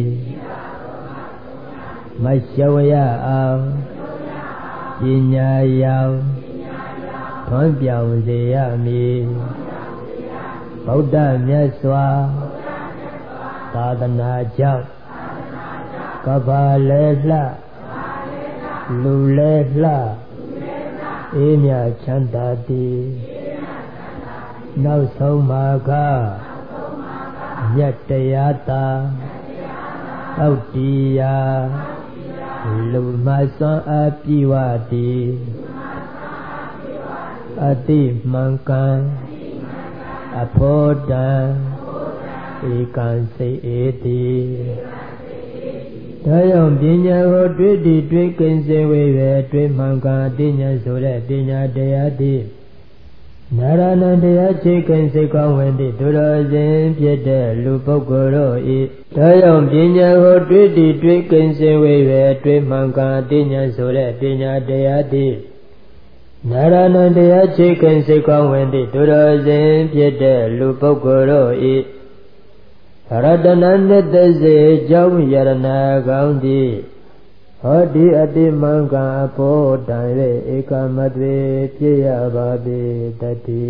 မရှုံးရအောင်ပညာရောင်ထွန်းပြောင်းစေရမည်ဗုဒ္ဓမြတ်စွာသာသနာကြောင့်ကဘာလဲလှလူလဲလှအေးမြချမ်းသာသည်နောက်ဆုံးမှာကမြတ်တရားသာအောက်တရားလူမစွမ်းအားပြည့်ဝသည်အတိမှန်ကန်အဖို့တံဧကံစိတ်အေသည်ဒါကြောင့်ပညာကိုတွေ့တည်တွေ့ကိစ္စဝေပဲတွေ့မှန်ကန်အတိညာဆိုတဲ့ပညာတရားသည်နာရဏတရားချိကိစိတ်ကောင်းဝင်သည့်သူတော်စင်ဖြစ်တဲ့လူပုဂ္ဂိုလ်တို့၏ဒါကြောင့်ပညာကိုတွေ့တည်တွေ့ကိစ္စဝေပဲတွေ့မှန်ကန်အတိညာဆိုတဲ့ပညာတရားသည်နာရဏတရားချိကိစိတ်ကောင်းဝင်သည့်သူတော်စင်ဖြစ်တဲ့လူပုဂ္ဂိုလ်တို့၏ရတနာနှစ်သက်စေကြောင်းယရဏကောင်းသည်ဟောဒီအတိမံကံအဖို့တန်၍ဧကမသွေပြည့်ရပါပေတတိ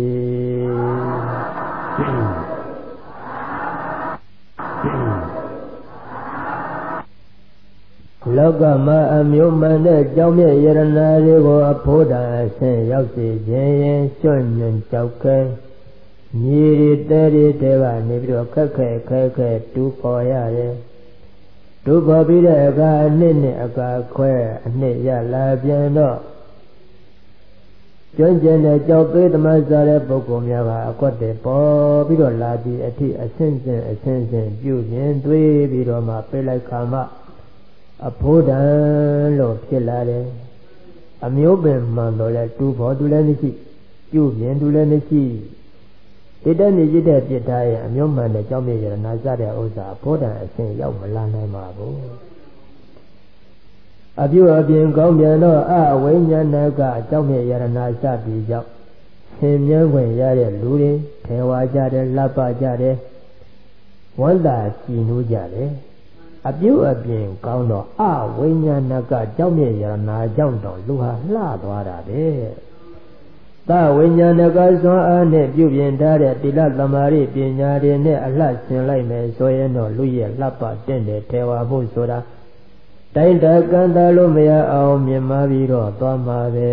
လောကမှာအမျိုးမှန်တဲ့ကြောင်းမြတ်ယရဏတွေကိုအဖို့တန်အဆင့်ရောက်စေခြင်းရင်ကျွန့်ညွန့်ကြောက်ခဲမြေရီတဲရီတဲကနေပြီးတော့ခက်ခဲတူပေါ်ရတယ်တူပေါ်ပြီးတဲ့အခါအနှစ်နဲ့အခါခွဲအနှစ်ရလာပြန်တော့ကျွမ်းကျင်တဲ့ကြောက်သေးသမစားတဲ့ပုဂ္ဂိုလ်များကအကွက်တွေပေါ်ပြီးတော့လာပြီးအထိအဆင့်ဆင့်ပြုပြင်သွေးပြီးတော့မှပြေးလိုက်ခါမှအဖို့တန်လို့ဖြစ်လာတယ်အမျိုးပင်မှန်တော့လဲတူပေါ်သူလည်းမရှိပြုပြင်သူလည်းမရှိတိတ္တနေจิตတဲ့ပြစ်ထားရဲ့အမျိုးမှန်တဲ့ကြောင့်မြေရဏစတဲ့ဥစ္စာဘောဓံအစဉ်ရောက်မလာနိုင်ပါဘူးအပြုအပြင်ကောင်းပြန်တော့အဝိညာဏကအကြောင်းမြေရဏစပြီးကြောင့်သင်မြန်းခွင့်ရတဲ့လူတွေထေဝါကြတယ်လှပကြတယ်ဝန္တာကြည်နူးကြတယ်အပြုအပြင်ကောင်းတော့အဝိညာဏကအကြောင်းမြေရဏကြောင့်တော့လူဟာလှသွားတာပဲသဝိညာဏကစွမ်းအားနဲ့ပြုပြင်ထားတဲ့တိလသမာဓိပညာတွေနဲ့အလှဆင်လိုက်မယ်ဆိုရင်တော့လူရဲ့လှပတင့်တဲ့ထေဝါမှုဆိုတာတိုင်းတကံတာလို့မရအောင်မြင်မှပြီးတော့သွားမှာပဲ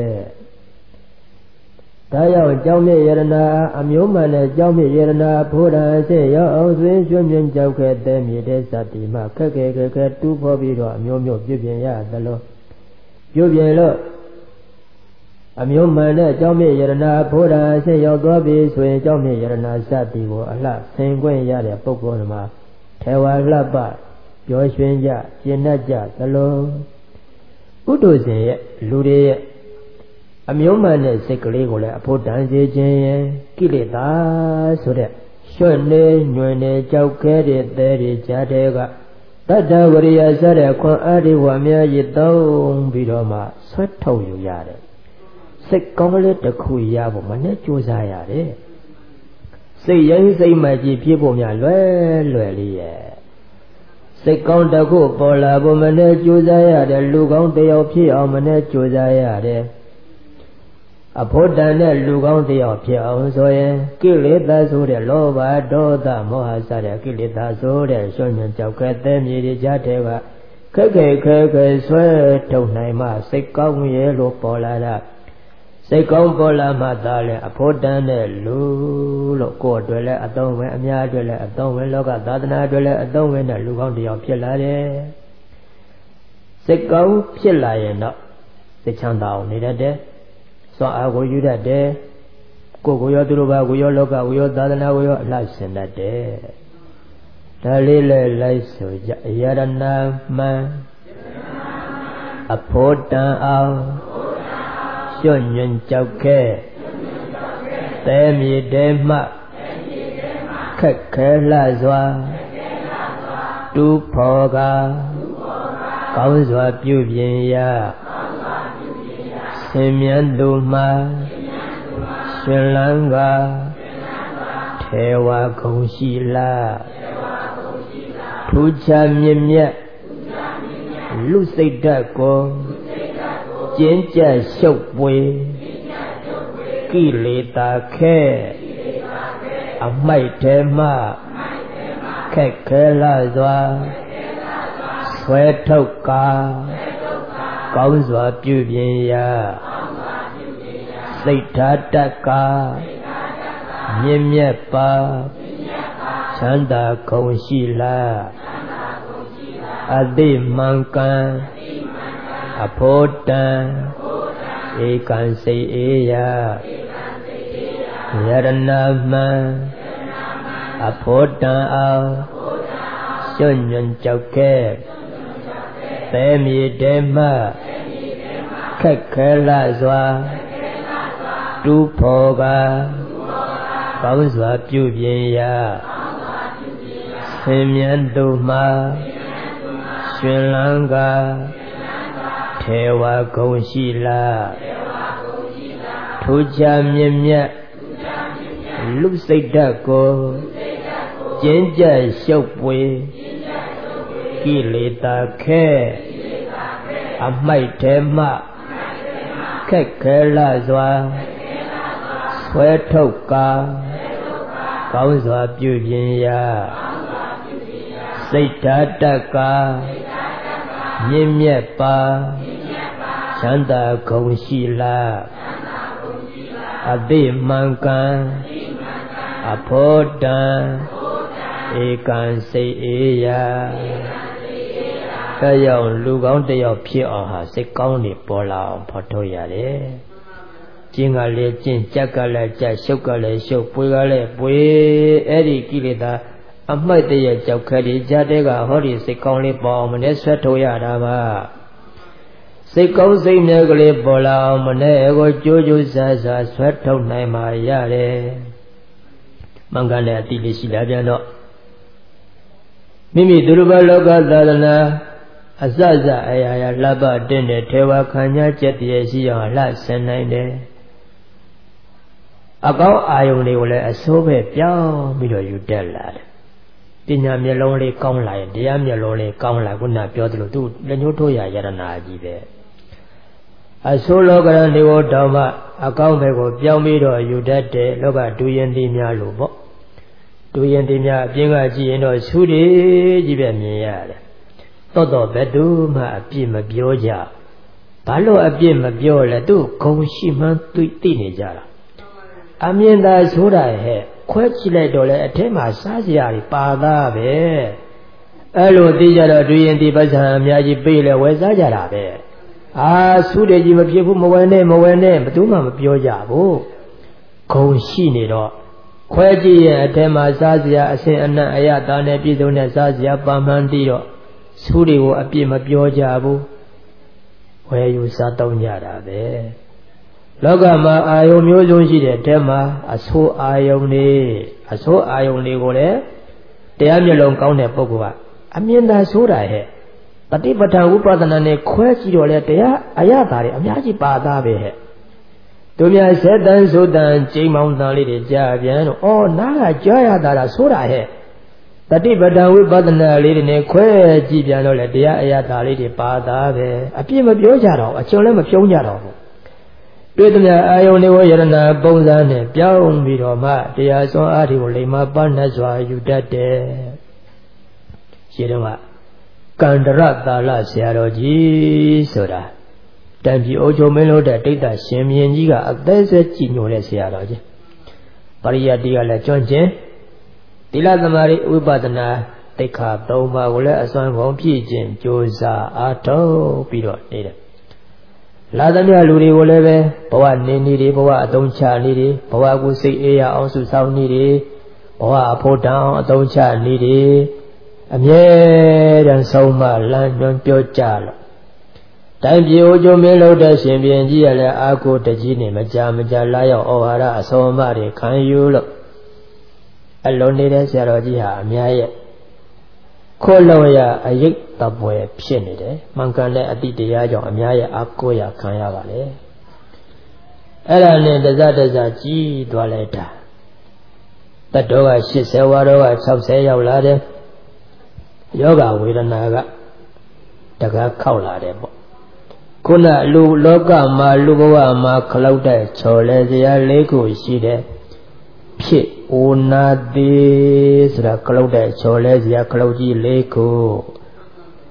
ဒါကြောင့်ကြောင်းမြင့်ယရဏအမျိုးမှန်တဲ့ကြောင်းမြင့်ယရဏဘုရားအစစ်ရောက်အောင်သွင်းကျွမြင့်ကြောက်ခဲ့တဲ့မြေတဲ့စတိမှခက်ခဲတူးဖော်ပြီးတော့အမျိုးမျိုးပြုပြင်ရသလိုပြုပြင်လို့အမျိုးမှန်တဲ့အကြောင်းမြင့်ယရဏဘုရားအစစ်ရောက်သွားပြီဆိုရင်အကြောင်းမြင့်ယရဏစတိကိုအလှဆင်ခွင့်ရတဲ့ပုဂ္ဂိုလ်မှာထေဝါလှပပျော်ရွှင်ကြကျင့်တတ်ကြသလိုဥဒ္ဒဇင်ရဲ့လူတွေရဲ့အမျိုးမှန်တဲ့စိတ်ကလေးကိုလည်းအဖို့တန်စေခြင်းရင်ကိလေသာဆိုတဲ့ရွှွနေညွင်နေကြောက်ခဲတဲ့သဲတွေကြားတဲ့ကတတ္တဝရိယစတဲ့ခွန်အားတွေဝအများကြီးသုံးပြီးတော့မှဆွတ်ထုတ်ယူရတယ်စိတ်ကောင်းလေးတစ်ခုရဖို့မနဲ့ကြိုးစားရတယ်စိတ်ရင်စိတ်မှကြည်ဖြစ်ဖို့များလွယ်လေးရဲ့စိတ်ကောင်းတစ်ခုပေါ်လာဖို့မနဲ့ကြိုးစားရတယ်လူကောင်းတစ်ယောက်ဖြစ်အောင်မနဲ့ကြိုးစားရတယ်အဖို့တန်တဲ့လူကောင်းတစ်ယောက်ဖြစ်အောင်ဆိုရင်ကိလေသာဆိုတဲ့လောဘဒေါသမောဟစတဲ့ကိလေသာဆိုတဲ့ရွှွညံကြောက်ခဲတဲ့မြေတွေကြားထဲကခက်ခဲဆွဲထုတ်နိုင်မှစိတ်ကောင်းရဲ့လို့ပေါ်လာတာစိတ်ကောင်းပေါ်လာမှသာလဲအဖို့တန်တဲ့လူလို့ကိုယ်အတွက်လည်းအသုံးဝင်အများအတွက်လည်းအသုံးဝင်လောကသာသနာအတွက်လည်းအသုံးဝင်တဲ့လူကောင်းတစ်ယောက်ဖြစ်လာတယ်စိတ်ကောင်းဖြစ်လာရင်တော့စိတ်ချမ်းသာအောင်နေတတ်တယ်စွမ်းအားကိုယူတတ်တယ်ကိုရောသူတို့ဘာကိုရောလောကကိုရောသာသနာကိုရောအလှဆင်တတ်တယ်ဒါလေးလည်းလိုက်ဆိုကြအယရဏမှန်အဖို့တန်အောင်ရွှွညွန့်ကြောက်ခဲသဲမြေတဲမှခက်ခဲလှစွာတူဖော်ကကောင်းစွာပြုပြင်ရဆင်မြန်းသူမှာရှင်လန်းကထေဝါဂုံရှိလားထူးခြားမြင့်မြတ်လူစိတ်ဓာတ်ကိုကျင့်ကြံရှုပ်ပွေကိလေသာခဲအမိုက်ထဲမှခက်ခဲလာစွာဆွဲထုတ်ကာကောင်းစွာပြုပြင်ရာစိတ်ထားတတ်ကားမြင့်မြတ်ပါချမ်းသာကုန်ရှိလားအသိမှန်ကန်အဖို့တန်ဧကံစိတ်အေးရာယရဏမှန်အဖို့တန်အောင်ကျွညွန်ကြောက်ခဲ့သဲမြေတဲမှခက်ခဲလာစွာတူဖော်ကကောင်းစွာပြုပြင်ရာဆင်မြန်းတို့မှရှင်လန်းကထေဝဂုံရှိလားထူးခြားမြင့်မြတ်လူစိတ်ဓာတ်ကိုကျင့်ကြံရှုပ်ပွေကိလေသာခဲအမိုက်ထဲမှခက်ခဲလာစွာဆွဲထုတ်ကာကောင်းစွာပြုပြင်ရာစိတ်ဓာတ်တတ်ကာမြင့်မြတ်ပါချမ်းသာကုန်ရှိလားအသိမှန်ကန်အဖို့တန်ဧကံစိတ်အေးရာအဲကြောင့်လူကောင်းတယောက်ဖြစ်အောင်ဟာစိတ်ကောင်းနေပေါ်လာအောင်ဖော်ထုတ်ရတယ်ကျင့်ကလည်းကျင့်ကြက်ကလည်းကြက်ရှုပ်ကလည်းရှုပ်ပွေကလည်းပွေအဲ့ဒီကိလေသာအမှတ်တရကြောက်ခက်ဒီကြတဲ့ကဟောဒီစိတ်ကောင်းလေးပေါ်အောင်မနဲ့ဆွဲထုတ်ရတာပါစိတ်ကောင်းစိတ်မြတ်ကလေးပေါ်လာအောင်မနဲ့ကိုကြိုးကြိုးစားစားဆွဲထုတ်နိုင်ပါရတယ်မှန်ကန်တဲ့အတိလေးရှိလာပြန်တော့မိမိသူတစ်ပါးလောကသာသနာအစစအရာရာလှပတဲ့တဲ့ထေဝခံညာကျက်တည်းရှိအောင်လှဆင်နိုင်တယ်အကောင်းအာယုန်တွေကိုလည်းအစိုးပဲပြောင်းပြီးတော့ယူတက်လာတယ်ပညာမျက်လုံးလေးကောင်းလာရင်တရားမျက်လုံးလေးကောင်းလာခုနပြောသလိုသူလက်ညှိုးထိုးရယရနာကြီးပဲအစိုးလောကရန်တွေကိုတောင်မှအကောင်းဘက်ကိုပြောင်းပြီးတော့ယူတတ်တယ်လောကဒူရင်တိများလို့ပေါ့ဒူရင်တိများအပြင်ကကြည့်ရင်တော့ဆူတွေကြီးပဲမြင်ရတယ်တော့ဘယ်သူမှအပြစ်မပြောကြဘာလို့အပြစ်မပြောလဲသူဂုံရှိမှန်းသိနေကြတာအမြင်သာဆိုတာဟဲ့ခွဲကြည့်လိုက်တော့လေအထက်မှာစားစရာတွေပါသားပဲအဲ့လိုသိကြတော့ဒူရင်တိပ္ပဇာအများကြီးပေးလဲဝယ်စားကြတာပဲဆူတယ်ကြီးမဖြစ်ဘူးမဝယ်နဲ့ဘယ်သူမှမပြောကြဘူးဂုံရှိနေတော့ခွဲကြည့်ရဲ့အထက်မှာစားစရာအစဉ်အနှံ့အရသာနဲ့ပြည့်စုံတဲ့စားစရာပါမှန်းတည်တော့ဆူတွေကိုအပြစ်မပြောကြဘူးဝယ်ယူစားတောင်းကြတာပဲလောကမှာအာယုံမျိုးစုံရှိတဲ့အထက်မှာအဆိုးအာယုံတွေကိုလည်းတရားမျက်လုံးကောင်းတဲ့ပုဂ္ဂိုလ်ကအမြင်သာဆိုတာဟဲ့ပฏิပဋ္ဌာန်ဥပဒနာနဲ့ခွဲကြည့်တော့လေတရားအရသာတွေအများကြီးပါသားပဲဟဲ့သူများဆက်တန်းဆိုတန်းကျိမ်းမောင်းတန်းလေးတွေကြားပြန်တော့နားကကြားရတာလားဆိုတာဟဲ့တတိပဋ္ဌာန်ဝိပဿနာလေးတွေနဲ့ခွဲကြည့်ပြန်တော့လေတရားအရသာလေးတွေပါသားပဲအပြစ်မပြောကြတော့အကျုံလည်းမပြုံးကြတော့ဘူးတွေ့သမျှအာယုန်တွေကိုယရဏပုံစံနဲ့ပြောင်းပြီးတော့မှတရားစွမ်းအားတွေကိုလိမ္မာပန်းနဲ့စွာယူတတ်တယ်ရှင်းတော့ကန္တရသာလဆရာတော်ကြီးဆိုတာတန်ပြည်အိုချုံမင်းလို့တဲ့ဒိဋ္ဌရှင်မြင်းကြီးကအသက်ဆက်ကြည်ညိုတဲ့ဆရာတော်ကြီးပရိယတ်တိကလည်းကျွမ်းကျင်သီလသမာဓိဝိပဿနာသိက္ခာ၃ပါးကိုလည်းအစွမ်းကုန်ပြည့်ကျင့်ကြိုးစားအားထုတ်ပြီးတော့နေတယ်လာသမျှလူတွေကိုလည်းပဲဘဝနေနေတွေဘဝအသုံးချနေတွေဘဝကိုစိတ်အေးရအောင်စုဆောင်းနေတွေဘဝအဖို့တန်အောင်အသုံးချနေတွေအမြဲတမ်းဆုံးမလမ်းညွှန်ပြောကြလို့တိုင်းပြည်အိုကျိုးမင်းလို့တဲ့ရှင်ပြန်ကြီးရလဲအာကိုတကြီးနေမကြလာရောက်ဩဝါဒအဆုံးအမတွေခံယူလို့အလုံးနေတဲ့ဆရာတော်ကြီးဟာအများရဲ့ခိုးလို့ရအယိတ်တပွဲဖြစ်နေတယ်မှန်ကန်တဲ့အတိတရားကြောင့်အများရဲ့အာကိုရခံရပါလေအဲ့ဒါနဲ့တစကြီးသွားလိုက်တာတတ်တော်က80ဝါတော်က60ရောက်လာတယ်ယောဂဝေဒနာကတကားခောက်လာတယ်ပေါ့ခုနလူလောကမှာလူဘဝမှာခလောက်တဲ့ချော်လဲစရာ၄ခုရှိတယ်ဖြစ်ဩနာတိဆိုတာခလောက်တဲ့ချော်လဲစရာခလောက်ကြီး၄ခု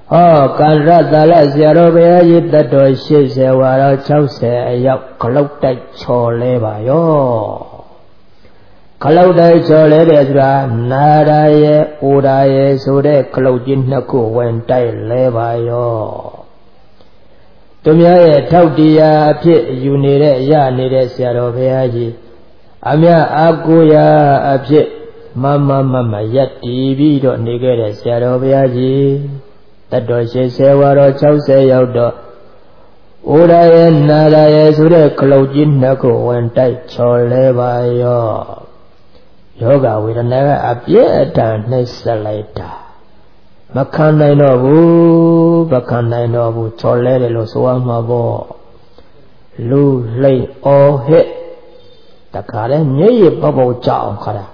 Can rather zero be that door shades a wara chouse a yap collected chole yo. Collected chole ezra, nadaye, udaye, so de cloudin naku when tie leva yo. Tumia tautia pit, you need it, ya need it, zero be. Amia aguya a pit, mama, yet TV don't negate zero be. That door says, Waro Chouse Yodo Udaye Nadaye Sure Clojin Nako when tight Choleva yo Yoga with never appear at Nesalata Makana Nobu Bakana Nobu Cholele Losuamabo Lu Lay O Hit Takare Nye Babo Chow Kara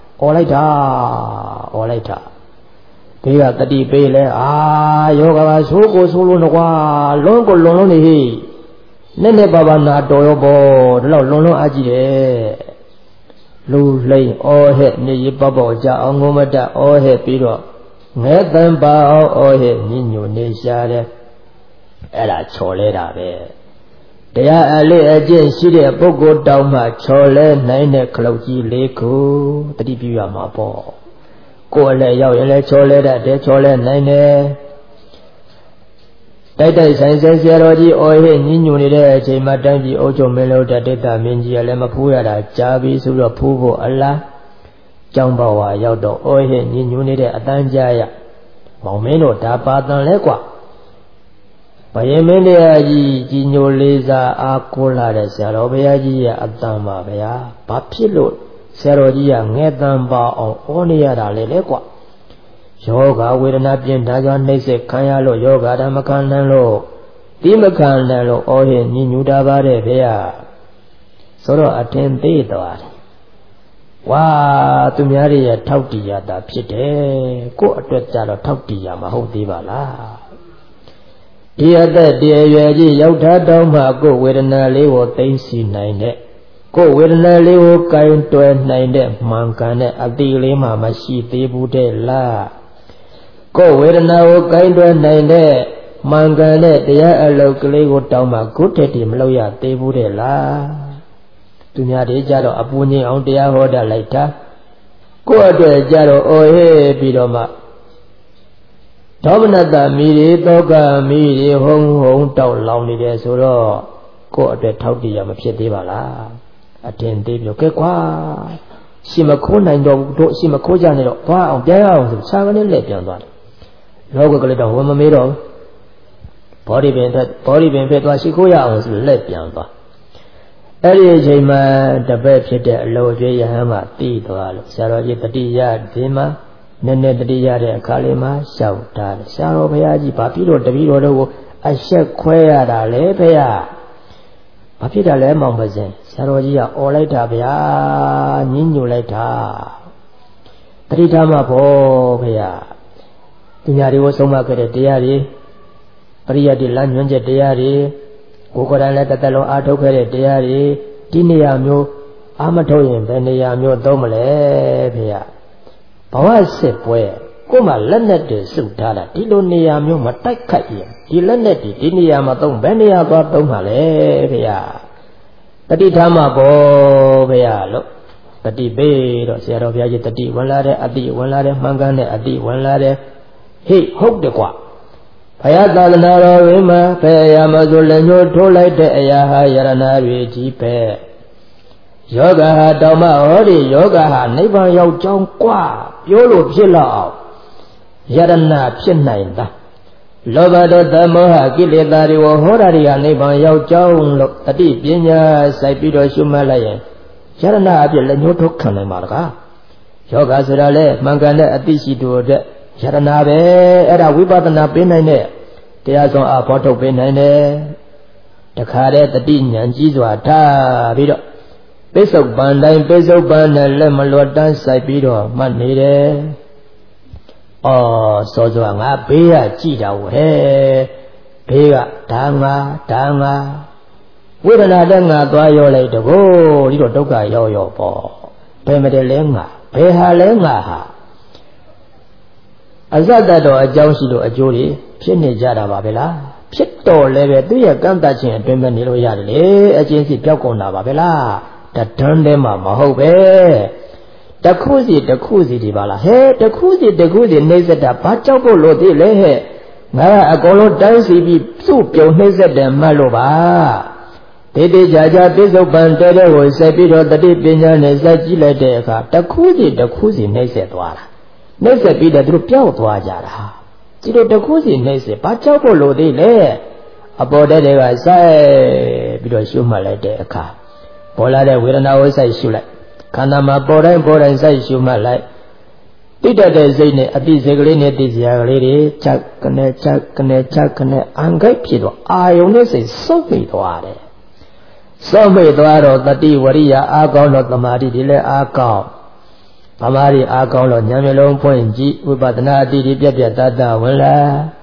Olaita Pia tadi pele yoga ba suko sulu no kwa longo longo ni nene baba na doyo bo lo longo aji de lu lai o he ni babo ja ongomata o he pi do nghe tan ba o he ni nyu ni sha de ela chaw le da be taya a le a chin shi de puggol taw ma chaw le nai ne khlouk ji le ko tati pyu ya ma po Ko le yao yele chole da de chole nai ne Tai tai sai sai zero ji o he ni nyu ni de achai ma tang ji o chou min lo da detta min ji le ma phu ya da ja bi so lo phu pho Allah Chaung ba wa yao do o he ni nyu ni de atan ja ya Maung min lo da pa tan le kwa Bayin min de ji ji nyo le sa a ko la de sia ro baya ji ya atan ma baya ba phit lo Serodia Netan ba on Onia le qua Yoga with an absent Dagan Nese Kayalo Yoga Damakanalo Timakanalo or Ninuda Bare Bea Soro attend the Wa to marry a Tautia da Pite Go at Tautia Maho Divala Dear that dear Yauta Doma go with an alley or Taisi Nine Ko with an alley or kind to a nine mankane Adili Mama she de la Ko with an hour kind to a nine mankane dear a locally would down my good at him loya de la Tunya de Jaro Apuni on the Ahoda later Ko at the Jaro o he bidoma Dominata miri toga miri hong tau lonely there so Ko at the Tauti Yamapia Attend David Qua Simakona and Dog Simakojan on there, 7 left on one. Logically, the woman made of body being fed was Sikoya left beyond one. Early Jama, the bed hit a low Jayama, Tito, Saraji, the Dia, Dima, Nene, the Dia, Kalima, Shouta, Saro Piaji, Papiro, the Viro, I shall queer a lepea. Papita lemon was in Sarojia or later bia, Ninu later. 3 times up over Tinyari was so much at a diary. Priya di Lanjunja diary. Gokoran let the tello autocare diary. Tiniamu, Amatoyim, Beniamu, Domale, Pia. Pawase, where Kuma Lenet Sutara, Tiloniamu, Matakaim, Tilaneti, Tiniamatom, Benia, Domale, Pia. Tadi Tama Bo, Pia, look. Tadi Bay, Sierra Viagi, Tadi, one lade, Adi, one lade, Mangane, Adi, one lade. Hey, hook the qua. Payata Nara Rima, Payamazulano, Tolite, Ayaha, Yaranari, Jipe. Yoga Dama Ori, Yoga, Neighbor Yo Jong Qua, Yolo Pilla, Yarana Pinainda. Lovado Damoha, Gilidari, or Horaria, Neighbor Yo Jong, look at the Pinya, Saipido Shumalayan. Yarana Abel, Tokan Marga. Yoga Surale, Mangana, Adisi to the Yaranabe, Era Wibatan Pinane. They are some Apoto Pinane. The Kare, the Din, and Jizwa, Ta, Vido. Peso Bandai, Peso Banda, Lemalotan, Saipido, Manide. Oh, Sozoanga, Bea, Chida, He, Bea, Tanga. With another Nagoyo later go, little Doga Yo, Pemede Lenga, Peha Lenga. အစတတ်တော်အကြောင်းရှိလို့အကျိုးတွေဖြစ်နေကြတာပါပဲလားဖြစ်တော်လည်းပဲသူရဲ့ကံတတ်ခြင်းအတွင်းပဲနေလို့ရတယ်လေအချင်းစီပြောက်ကုန်တာပါပဲလားတဒန်းထဲမှာမဟုတ်ပဲတခုစီဒီပါလားဟဲ့တခုစီနှိမ့်ဆက်တာဘာကြောက်ဖို့လို့သေးလဲဟဲ့ငါကအကုန်လုံးတိုင်းစီပြီးစုပ်ပြုံနှိမ့်ဆက်တယ်မှတ်လို့ပါတေတေကြကြပြစ္ဆုတ်ပံတဲတဲ့ကိုဆက်ပြီးတော့တတိပညာနဲ့စက်ကြည့်လိုက်တဲ့အခါတခုစီနှိမ့်ဆက်သွားတာနှိမ့်ဆက်ပြီးတော့သူတို့ပျောက်သွားကြတာဒီလိုတခုစီနှိမ့်ဆက်ဘာကြောက်ဖို့လို့သေးလဲအပေါ်တဲ့တွေကစိုက်ပြီးတော့ရှုမှတ်လိုက်တဲ့အခါပေါ်လာတဲ့ဝေဒနာကိုစိုက်ရှုလိုက်ခန္ဓာမှာပေါ်တိုင်းစိုက်ရှုမှတ်လိုက်တိတ္တတဲ့စိတ်နဲ့အတိစိတ်ကလေးနဲ့သိစရာကလေးတွေချက်ကနေအံဂိတ်ဖြစ်တော့အာယုန်နဲ့စိတ်စုပ်မိသွားတယ်စုပ်မိသွားတော့တတိဝရိယအာကောင်းတော့သမာဓိဒီလည်းအာကောင်းသမာဓိအာကောင်းတော့ဉာဏ်မျိုးလုံးဖွင့်ကြည့်ဝိပဿနာအတိဒီပြက်တတ်ဝင်လာ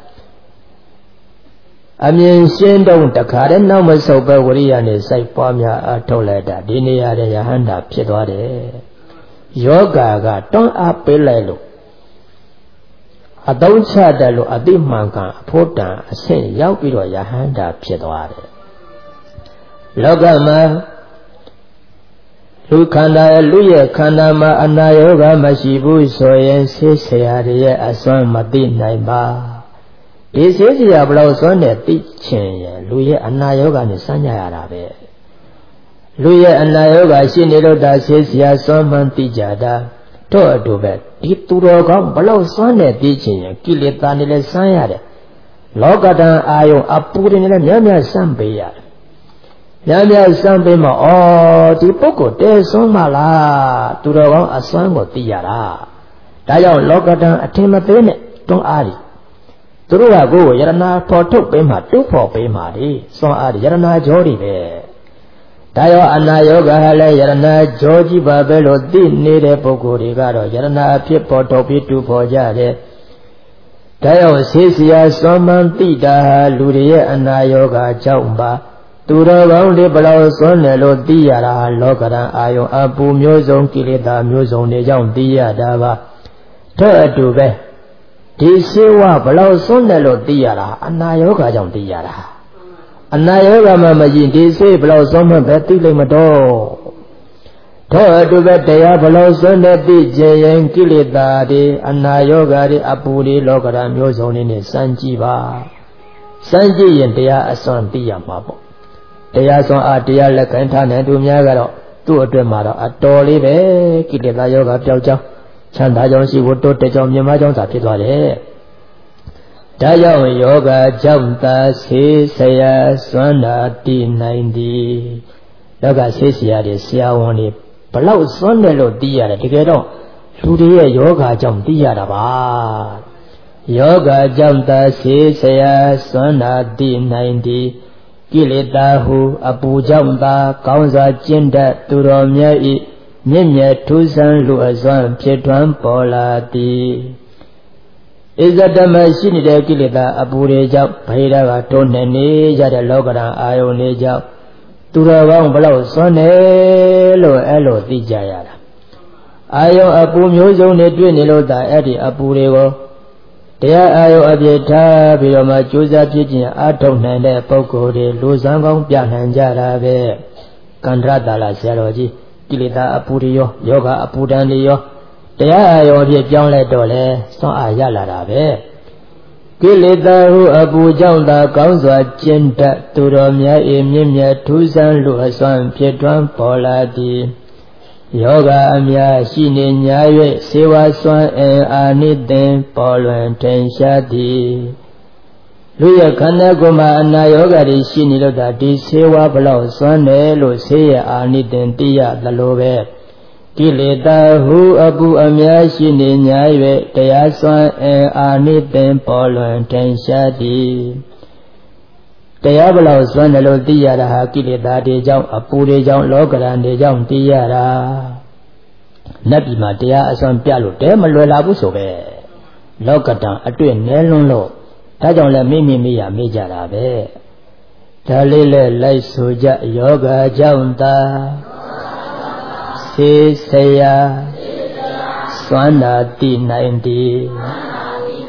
အမြင်ရှင်းတော့တခါတည်းနောက်မဆုတ်ပဲဝရိယနဲ့စိုက်ပွားများအထုတ်လိုက်တာဒီနေရာတဲ့ယဟန္တာဖြစ်သွားတယ်ယောဂါကတွန်းအားပေးလိုက်လို့အသုံးချတတ်လို့အတိမှန်ကန်အဖို့တန်အဆင့်ရောက်ပြီးတော့ယဟန္တာဖြစ်သွားတယ်လောကမှာလူခန္ဓာလူရဲ့ခန္ဓာမှာအနာယောဂမရှိဘူးဆိုရင်ဆေးဆရာတွေရဲ့အစွမ်းမသိနိုင်ပါဒီဆေးဆရာဘလို့စွမ်းတဲ့သိချင်ရင်လူရဲ့အနာယောဂနဲ့စမ်းကြရတာပဲလူရဲ့အနာယောဂရှိနေလို့ဒါဆေးဆရာစွမ်းမှန်းသိကြတာတော့အတူပဲဒီသူတော်ကောင်းဘလို့စွမ်းတဲ့သိချင်ရင်ကိလေသာနဲ့လည်းစမ်းရတယ်လောကဓာတ်အာယုံအပူတွေနဲ့လည်းများစမ်းပေးရတယ်များစမ်းပေးမှဒီပုဂ္ဂိုလ်တဲစွမ်းမလားသူတော်ကောင်းအစွမ်းကိုသိရတာဒါကြောင့်လောကဓာတ်အထင်မသေးနဲ့တွန်းအားတယ်သူတို့ကကိုယ်ကိုယရနာဖော်ထုတ်ပေးမှတူးဖော်ပေးမှဒီစွမ်းအားယရနာကြောတွေပဲဒါရောအနာယောဂဟာလည်းယရနာကြောကြီးပါပဲလို့သိနေတဲ့ပုဂ္ဂိုလ်တွေကတော့ယရနာအဖြစ်ပေါ်ထုတ်ပြီးတူးဖော်ကြတယ်ဒါရောဆေးစရာစွမ်းမှန်းသိတာဟာလူတွေရဲ့အနာယောဂကြောင့်ပါသူတော်ကောင်းတွေဘလို့စွန့်တယ်လို့သိရတာလောကရန်အာယုံအပူမျိုးစုံကိလေသာမျိုးစုံတွေကြောင့်သိရတာပါထို့အတူပဲဒီစေဝဘလို့စွန့်တယ်လို့သိရတာအနာယောဂကြောင့်သိရတာအနာယောဂမှာမရှိဒီစေဘလို့စွန့်မှပဲသိလိမ့်မတော့ထို့အတူပဲတရားဘလို့စွန့်တဲ့သိခြင်းရင်ကိလေသာတွေအနာယောဂတွေအပူတွေလောကရန်မျိုးစုံတွေနဲ့စမ်းကြည့်ပါစမ်းကြည့်ရင်တရားအစွမ်းသိရမှာပေါ့တရားစွမ်းအားတရားလက်ခံထားတဲ့သူများကတော့သူ့အတွက်မှာတော့အတော်လေးပဲကိလေသာယောဂပျောက်ကြောင်းချမ်းသာကြောင်းရှိဖို့တိုးတက်ကြောင်းမြင့်မားကြောင်းသာဖြစ်သွားတယ်။ဒါကြောင့်ယောဂကြောင့်သာဆေးဆရာစွမ်းနာတည်နိုင်သည်။လောကဆေးဆရာတွေဆရာဝန်တွေဘလောက်စွမ်းတယ်လို့သိရတယ်တကယ်တော့လူတွေရဲ့ယောဂကြောင့်သိရတာပါ။ယောဂကြောင့်သာဆေးဆရာစွမ်းနာတည်နိုင်သည်ကိလေသာဟုအပူကြောင့်သာကောင်းစွာကျင့်တတ်သူတော်မြတ်ဤမြင့်မြတ်ထူးဆန်းလူအစွမ်းဖြစ်ထွန်းပေါ်လာသည်ဣဇတမရှိနေတဲ့ကိလေသာအပူတွေကြောင့်ဗေဒကတွန်းနေကြတဲ့လောကဓာတ်အာယုန်တွေကြောင့်သူတော်ကောင်းဘလောက်စွမ်းတယ်လို့အဲ့လိုသိကြရတာအာယုန်အပူမျိုးစုံတွေတွေ့နေလို့သာအဲ့ဒီအပူတွေကိုတရားအာယုအပြည့်ထားပြီးတော့မှကြိုးစားဖြစ်ခြင်းအထုတ်နိုင်တဲ့ပုဂ္ဂိုလ်တွေလူစံကောင်းပြနိုင်ကြတာပဲကန္တရတာလာဆရာတော်ကြီးကိလေသာအပူတွေရောယောဂအပူဒဏ်တွေရောတရားအာယုအပြည့်ပြောင်းလဲတော့လဲစွန့်အားရလာတာပဲကိလေသာဟုအပူကြောင့်သာကောင်းစွာကျင့်တတ်သူတော်များ၏မြင့်မြတ်ထူးဆန်းလူအစွမ်းဖြစ်ထွန်းပေါ်လာသည်ယောဂအများရှိနေညာ၍စေဝါစွမ်းအင်အာနိသင်ပေါ်လွင်ထင်ရှားသည်လူရဲ့ခန္ဓာကိုယ်မှာအနာယောဂတွေရှိနေလို့ဒါဒီစေဝါဘလောက်စွမ်းတယ်လို့ဆေးရအာနိသင်သိရသလိုပဲကိလေသာဟုအပူအများရှိနေညာ၍တရားစွမ်းအင်အာနိသင်ပေါ်လွင်ထင်ရှားသည်တရားဘလောက်စွမ်းတယ်လို့သိရတာဟာကိလေသာတွေကြောင့်အပူတွေကြောင့်လောကဓာတ်တွေကြောင့်သိရတာနတ်ပြည်မှာတရားအစွမ်းပြလို့တဲမလွယ်လာဘူးဆိုပဲလောကဓာတ်အတွေ့နဲလွန်းလို့ဒါကြောင့်လည်းမိရမေးကြတာပဲဒါလေးလည်းလိုက်ဆိုကြယောဂကြောင့်သာဆေးဆရာစွမ်းနာတည်နိုင်သည်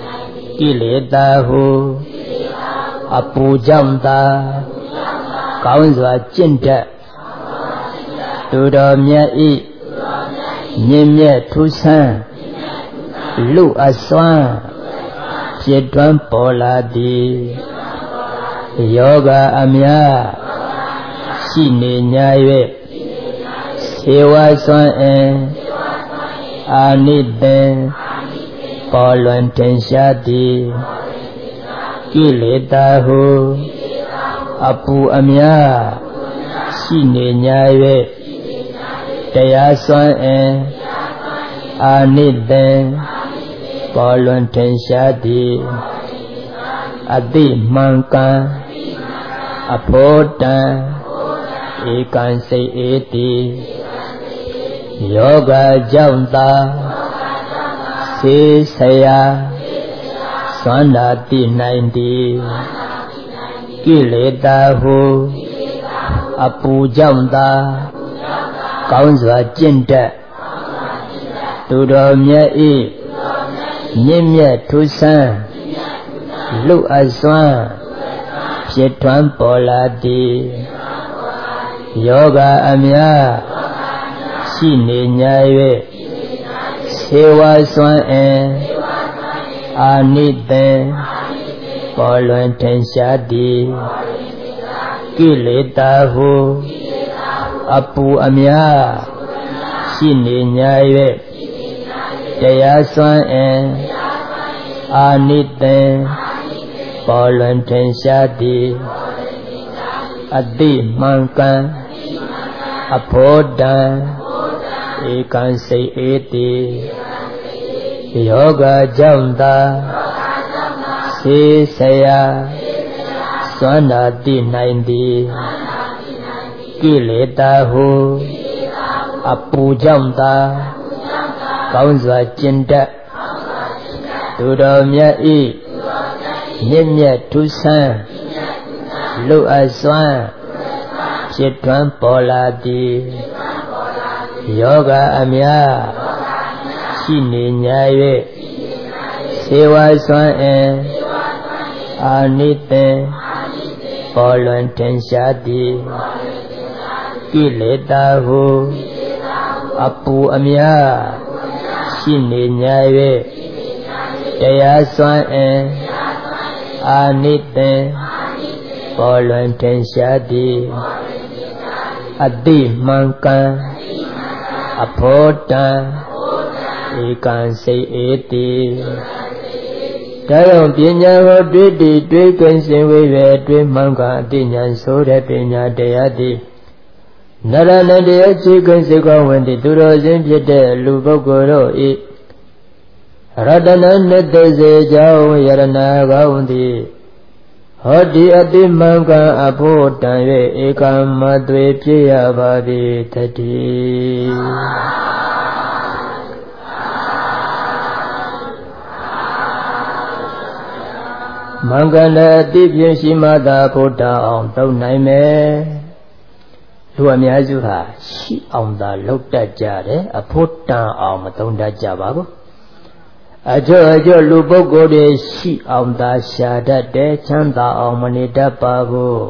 ကိလေသာဟုအပူကြောင့်သာကောင်းစွာကျင့်တတ်သူတော်မြတ်ဤမြင့်မြတ်ထူးဆန်းလူအစွမ်းဖြစ်တွန်းပေါ်လာသည်ယောဂအများရှိနေညာ၍စေဝါစွမ်းအင်အာနိသင်ပေါ်လွင်ထင်ရှားသည်ကိလေသာဟုအပူအများရှိနေညာ၍တရားစွမ်းအင်အာနိသင်ပေါ်လွင်ထင်ရှားသည်အတိမှန်ကန်အဖို့တံဧကံစိတ်ဧတိယောဂကြောင့်သာစေဆရာစွမ်းနာတိနိုင်သည်ကိလေသာဟုအပူကြောင့်သာကောင်းစွာကျင့်တတ်သူတော်မြတ်ဤမြင့်မြတ်ထူးဆန်းလူအစွမ်းဖြစ်ထွန်းပေါ်လာသည်ယောဂအများရှိနေညာ၍စေဝါစွမ်းအင်အာနိသင်ပေါ်လွင်ထင်ရှားသည်ကိလေသာဟုအပူအများရှိနေညာ၍တရားစွမ်းအင်အာနိသင်ပေါ်လွင်ထင်ရှားသည်အတိမှန်ကန်အဖို့တံဧကံစိတ်ဧတိယောဂကြောင့်သာစေဆရာစွမ်းနာတိနိုင်သည်ကိလေသာဟုအပူကြောင့်သာကောင်းစွာကျင့်တတ်သူတော်မြတ်ဤမြင့်မြတ်ထူးဆန်းလူအစွမ်းဖြစ်ထွန်းပေါ်လာသည်ယောဂအများရှိနေညာ၍စေဝါစွမ်းအင်အာနိသင်ပေါ်လွင်ထင်ရှားသည်ကိလေသာဟုအပူအများရှိနေညာ၍တရားစွမ်းအင်အာနိသင်ပေါ်လွင်ထင်ရှားသည်အတိမှန်ကန်အဖို့တံဧကံစိတ်ဧတိဒါကြောင့်ပညာဟောတွေ့တည်တွေ့ကင်းစင်ဝေပဲတွေ့မှန်ကန်အတိညာဆိုတဲ့ပညာတရားသည်နရဏတရားခြေကင်းစိတ်ကောင်းဝင်သည်သူတော်စင်ဖြစ်တဲ့လူပုဂ္ဂိုလ်တို့ဤရတနာနှစ်သက်စေကြောင်းယရဏကောင်းသည်ဟောဒီအတိမှန်ကန်အဖို့တန်၍ဧကံမသွေဖြစ်ရပါသည်တည်းမင်္ဂလာအတိဖြင့်ရှိမှသာဖို့တန်အောင်သုံးနိုင်မယ်လူအများစုဟာရှိအောင်သာလုပ်တတ်ကြတယ်အဖို့တန်အောင်မသုံးတတ်ကြပါဘူးအကျော်လူပုဂ္ဂိုလ်တွေရှိအောင်သာရှာတတ်တယ်ချမ်းသာအောင်မနေတတ်ပါဘူး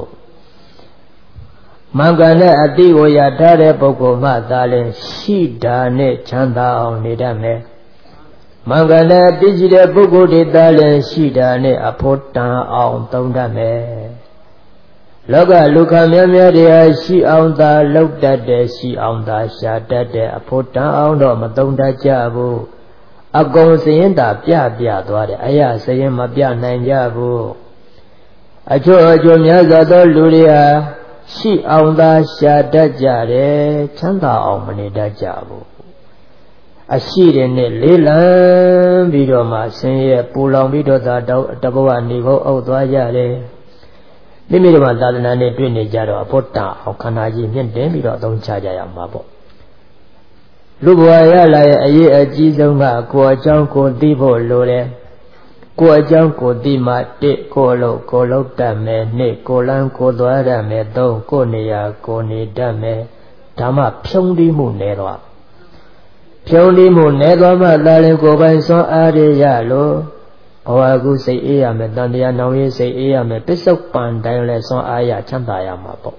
မင်္ဂလာအတိကိုရထားတဲ့ပုဂ္ဂိုလ်မှသာလဲရှိတာနဲ့ချမ်းသာအောင်နေတတ်မယ်မင်္ဂလာအတိရှိတဲ့ပုဂ္ဂိုလ်တွေသာလဲရှိတာနဲ့အဖို့တန်အောင်သုံးတတ်မယ်လောကလူခများများတွေဟာရှိအောင်သာလုပ်တတ်တယ်ရှိအောင်သာရှာတတ်တယ်အဖို့တန်အောင်တော့မသုံးတတ်ကြဘူးအကုန်စရင်သာပြသွားတယ်အရာစရင်မပြနိုင်ကြဘူးအချို့များစွာသောလူတွေဟာရှိအောင်သာရှာတတ်ကြတယ်ချမ်းသာအောင်မနေတတ်ကြဘူးအရှိတွေနဲ့လေးလံပြီးတော့မှဆင်းရဲပူလောင်ပြီးတော့သာတဘဝနေဖို့အုပ်သွားကြတယ်မိမိတို့မှာသာသနာနဲ့တွေ့နေကြတော့အဖို့တန်အောင်ခန္ဓာကြီးမြင့်တင်ပြီးတော့အသုံးချကြရမှာပေါ့လူဘဝရလာရဲ့အရေးအကြီးဆုံးကကိုယ်အကြောင်းကိုသိဖို့လိုတယ်ကိုယ်အကြောင်းကိုသိမှ1ကိုယ်လုံးတတ်မယ်2ကိုယ်လန်းကိုသွားရမယ်3ကိုယ်နေရာကိုနေတတ်မယ်ဒါမှဖြုံးတိမှုနေတော့ဖြုံးတိမှုနေသွားမှသာလင်ကိုယ်ပိုင်စွမ်းအားရရလို့ Bawagu say Ayame, Dandia Nawi say Ayame, Pisok Pandan, son Aya, Chantayama.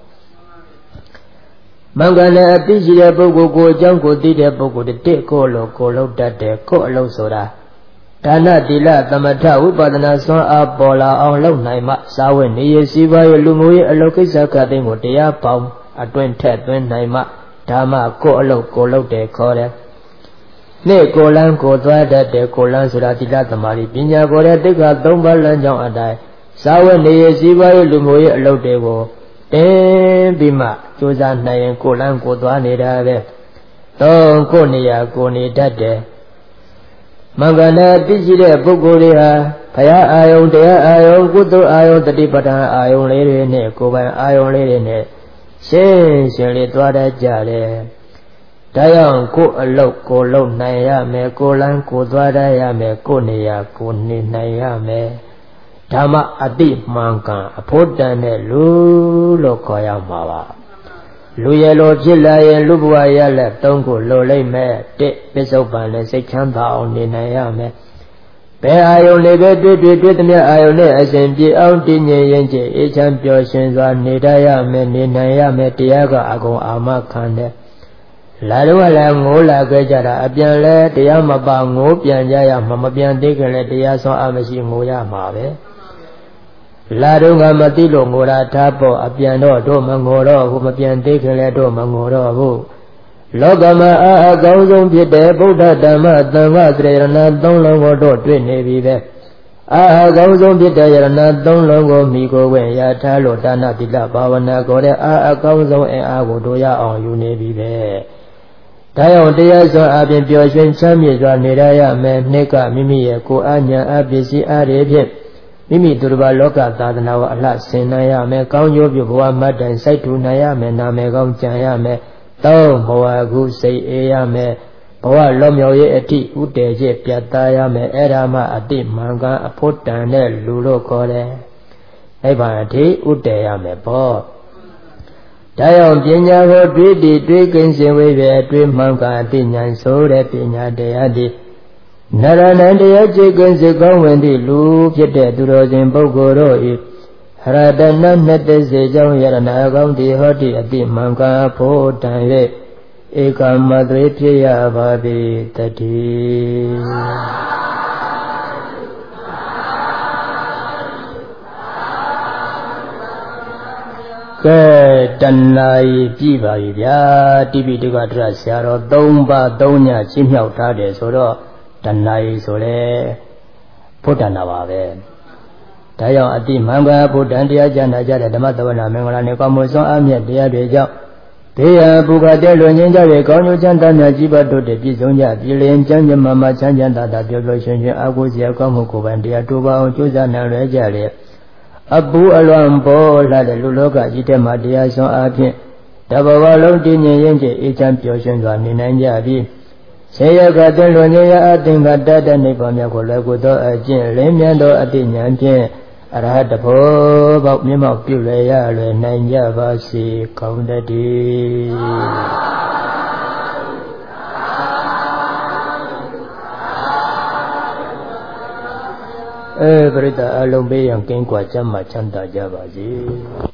Mangana Pisia Bogo, Jango Dida Bogo, the Tekolo, Kolo, Dade, Kolo Soda. Dana Dila, Tamata, Upadana, son Abola, on Low Naima, Sawen, Yesiva, Lumui, a Lokisaka, they would dea palm, a 20, Naima, Dama, Kolo, Kolo, de Kore. Ne Kolan, Kodra, de Kolan, Suratila, Tamari, Pina, Gore, Dega, Domba, Lanjong, and I. Sawen, Yesiva, Lumui, a low devo. Bima, Josan, Nayan, Kolan, Kodra, Nida, Don Konia, Koni, Dade. Mangana Pijide Buguria, Paya Ion, Dea Ion, Gudu Ion, the Dipata Ion Lady Ne, Koban Ion Lady Ne, Shenly Twada Jale, Dayan Ko a low, Ko low Naya me, Kolan, Kodwada Yame, Konia, Koni Nayame, Tama Adi Manka, a Potane, Lulo Koyamava. Luyelo Jilla, Lubua left, don't go low lay me, Dick, Bisopan, and say Chanta on the Nayame. Bear I only with me, I only as in the out in Yenje, each champions on Nidayame, Ninayame, Tiaga, Ago Amakande. Laduala, Mola Gajara, Abian, the Yamabang, Opian Jaya, Mamabian Diggler, the Yaso Amasi Moya Mave. Ladunga Matilo Mura Tapo, Apiano, Domangoro, whom Apian Diggler, Domangoro. Logama Gozon Pite, Buddha Dama, Dama, Trena, Don Longo, Twin Navy. Gozon Pite, Yana, Don Longo, Miko, when Yatalo, Dana, Pila, Bavana, Gore, Gozon, and Agodoya on you Navy. Tayo Diaz or Abin Piochen, Samuel, Nidaya, Neka, Mimi, Ko Anya, Abisi, Arabia. Mimi Durba Loka, Tadana, Alas, Senaya, me count your Bua Madan, Saitu Nayame, Namegam Chayame, Tao, Moagu, say Ayame, Poa Lomio Eti, Uteje, Piatayame, Erama, Adi, Manga, Apotane, Lulo Kore. Ebati, Uteyame, Po. Tayo Pinya, Didi, Drinking, Sewe, Dream Manga, Dinyan, Sore, Pinya, Deadi. Narananda chicken second when the loop yet to those in Bogoro. Haradana Nete Jong Yarana, the Hoti at the Manga Po Tire, Eka Madre Pia Babi Tati. Tanai Piva, Tibi Dugatra, Saro, Domba, Donya, Chimia Tade, Soro. Tanai Sole Putanava. Tayo Adi Manga Putandia Jana Jada Damatavana Mangala Nekamoson Amia Dia Deja. Dia Buga de Lonja, Konyo Jantana Jiba to the Pizonja, Billion Janja Mama Chanjanta, Biolation, Agusia Kamuko, and Dia Tuba, Juzana Rejale. Abu Alambo, Lada Luloka, Jitema Dia Son Api. Tabawalo Dinje, each champion, Nanja. Sayaka Delonia, I think that Dada Nipamia Kolagudo, a gin, Lemiando, a dinyan, Arahatapo, about Mima Pulea, Nanja Vasi, Kaundadi. Every Alombe and King Quachama Chanta Javaji.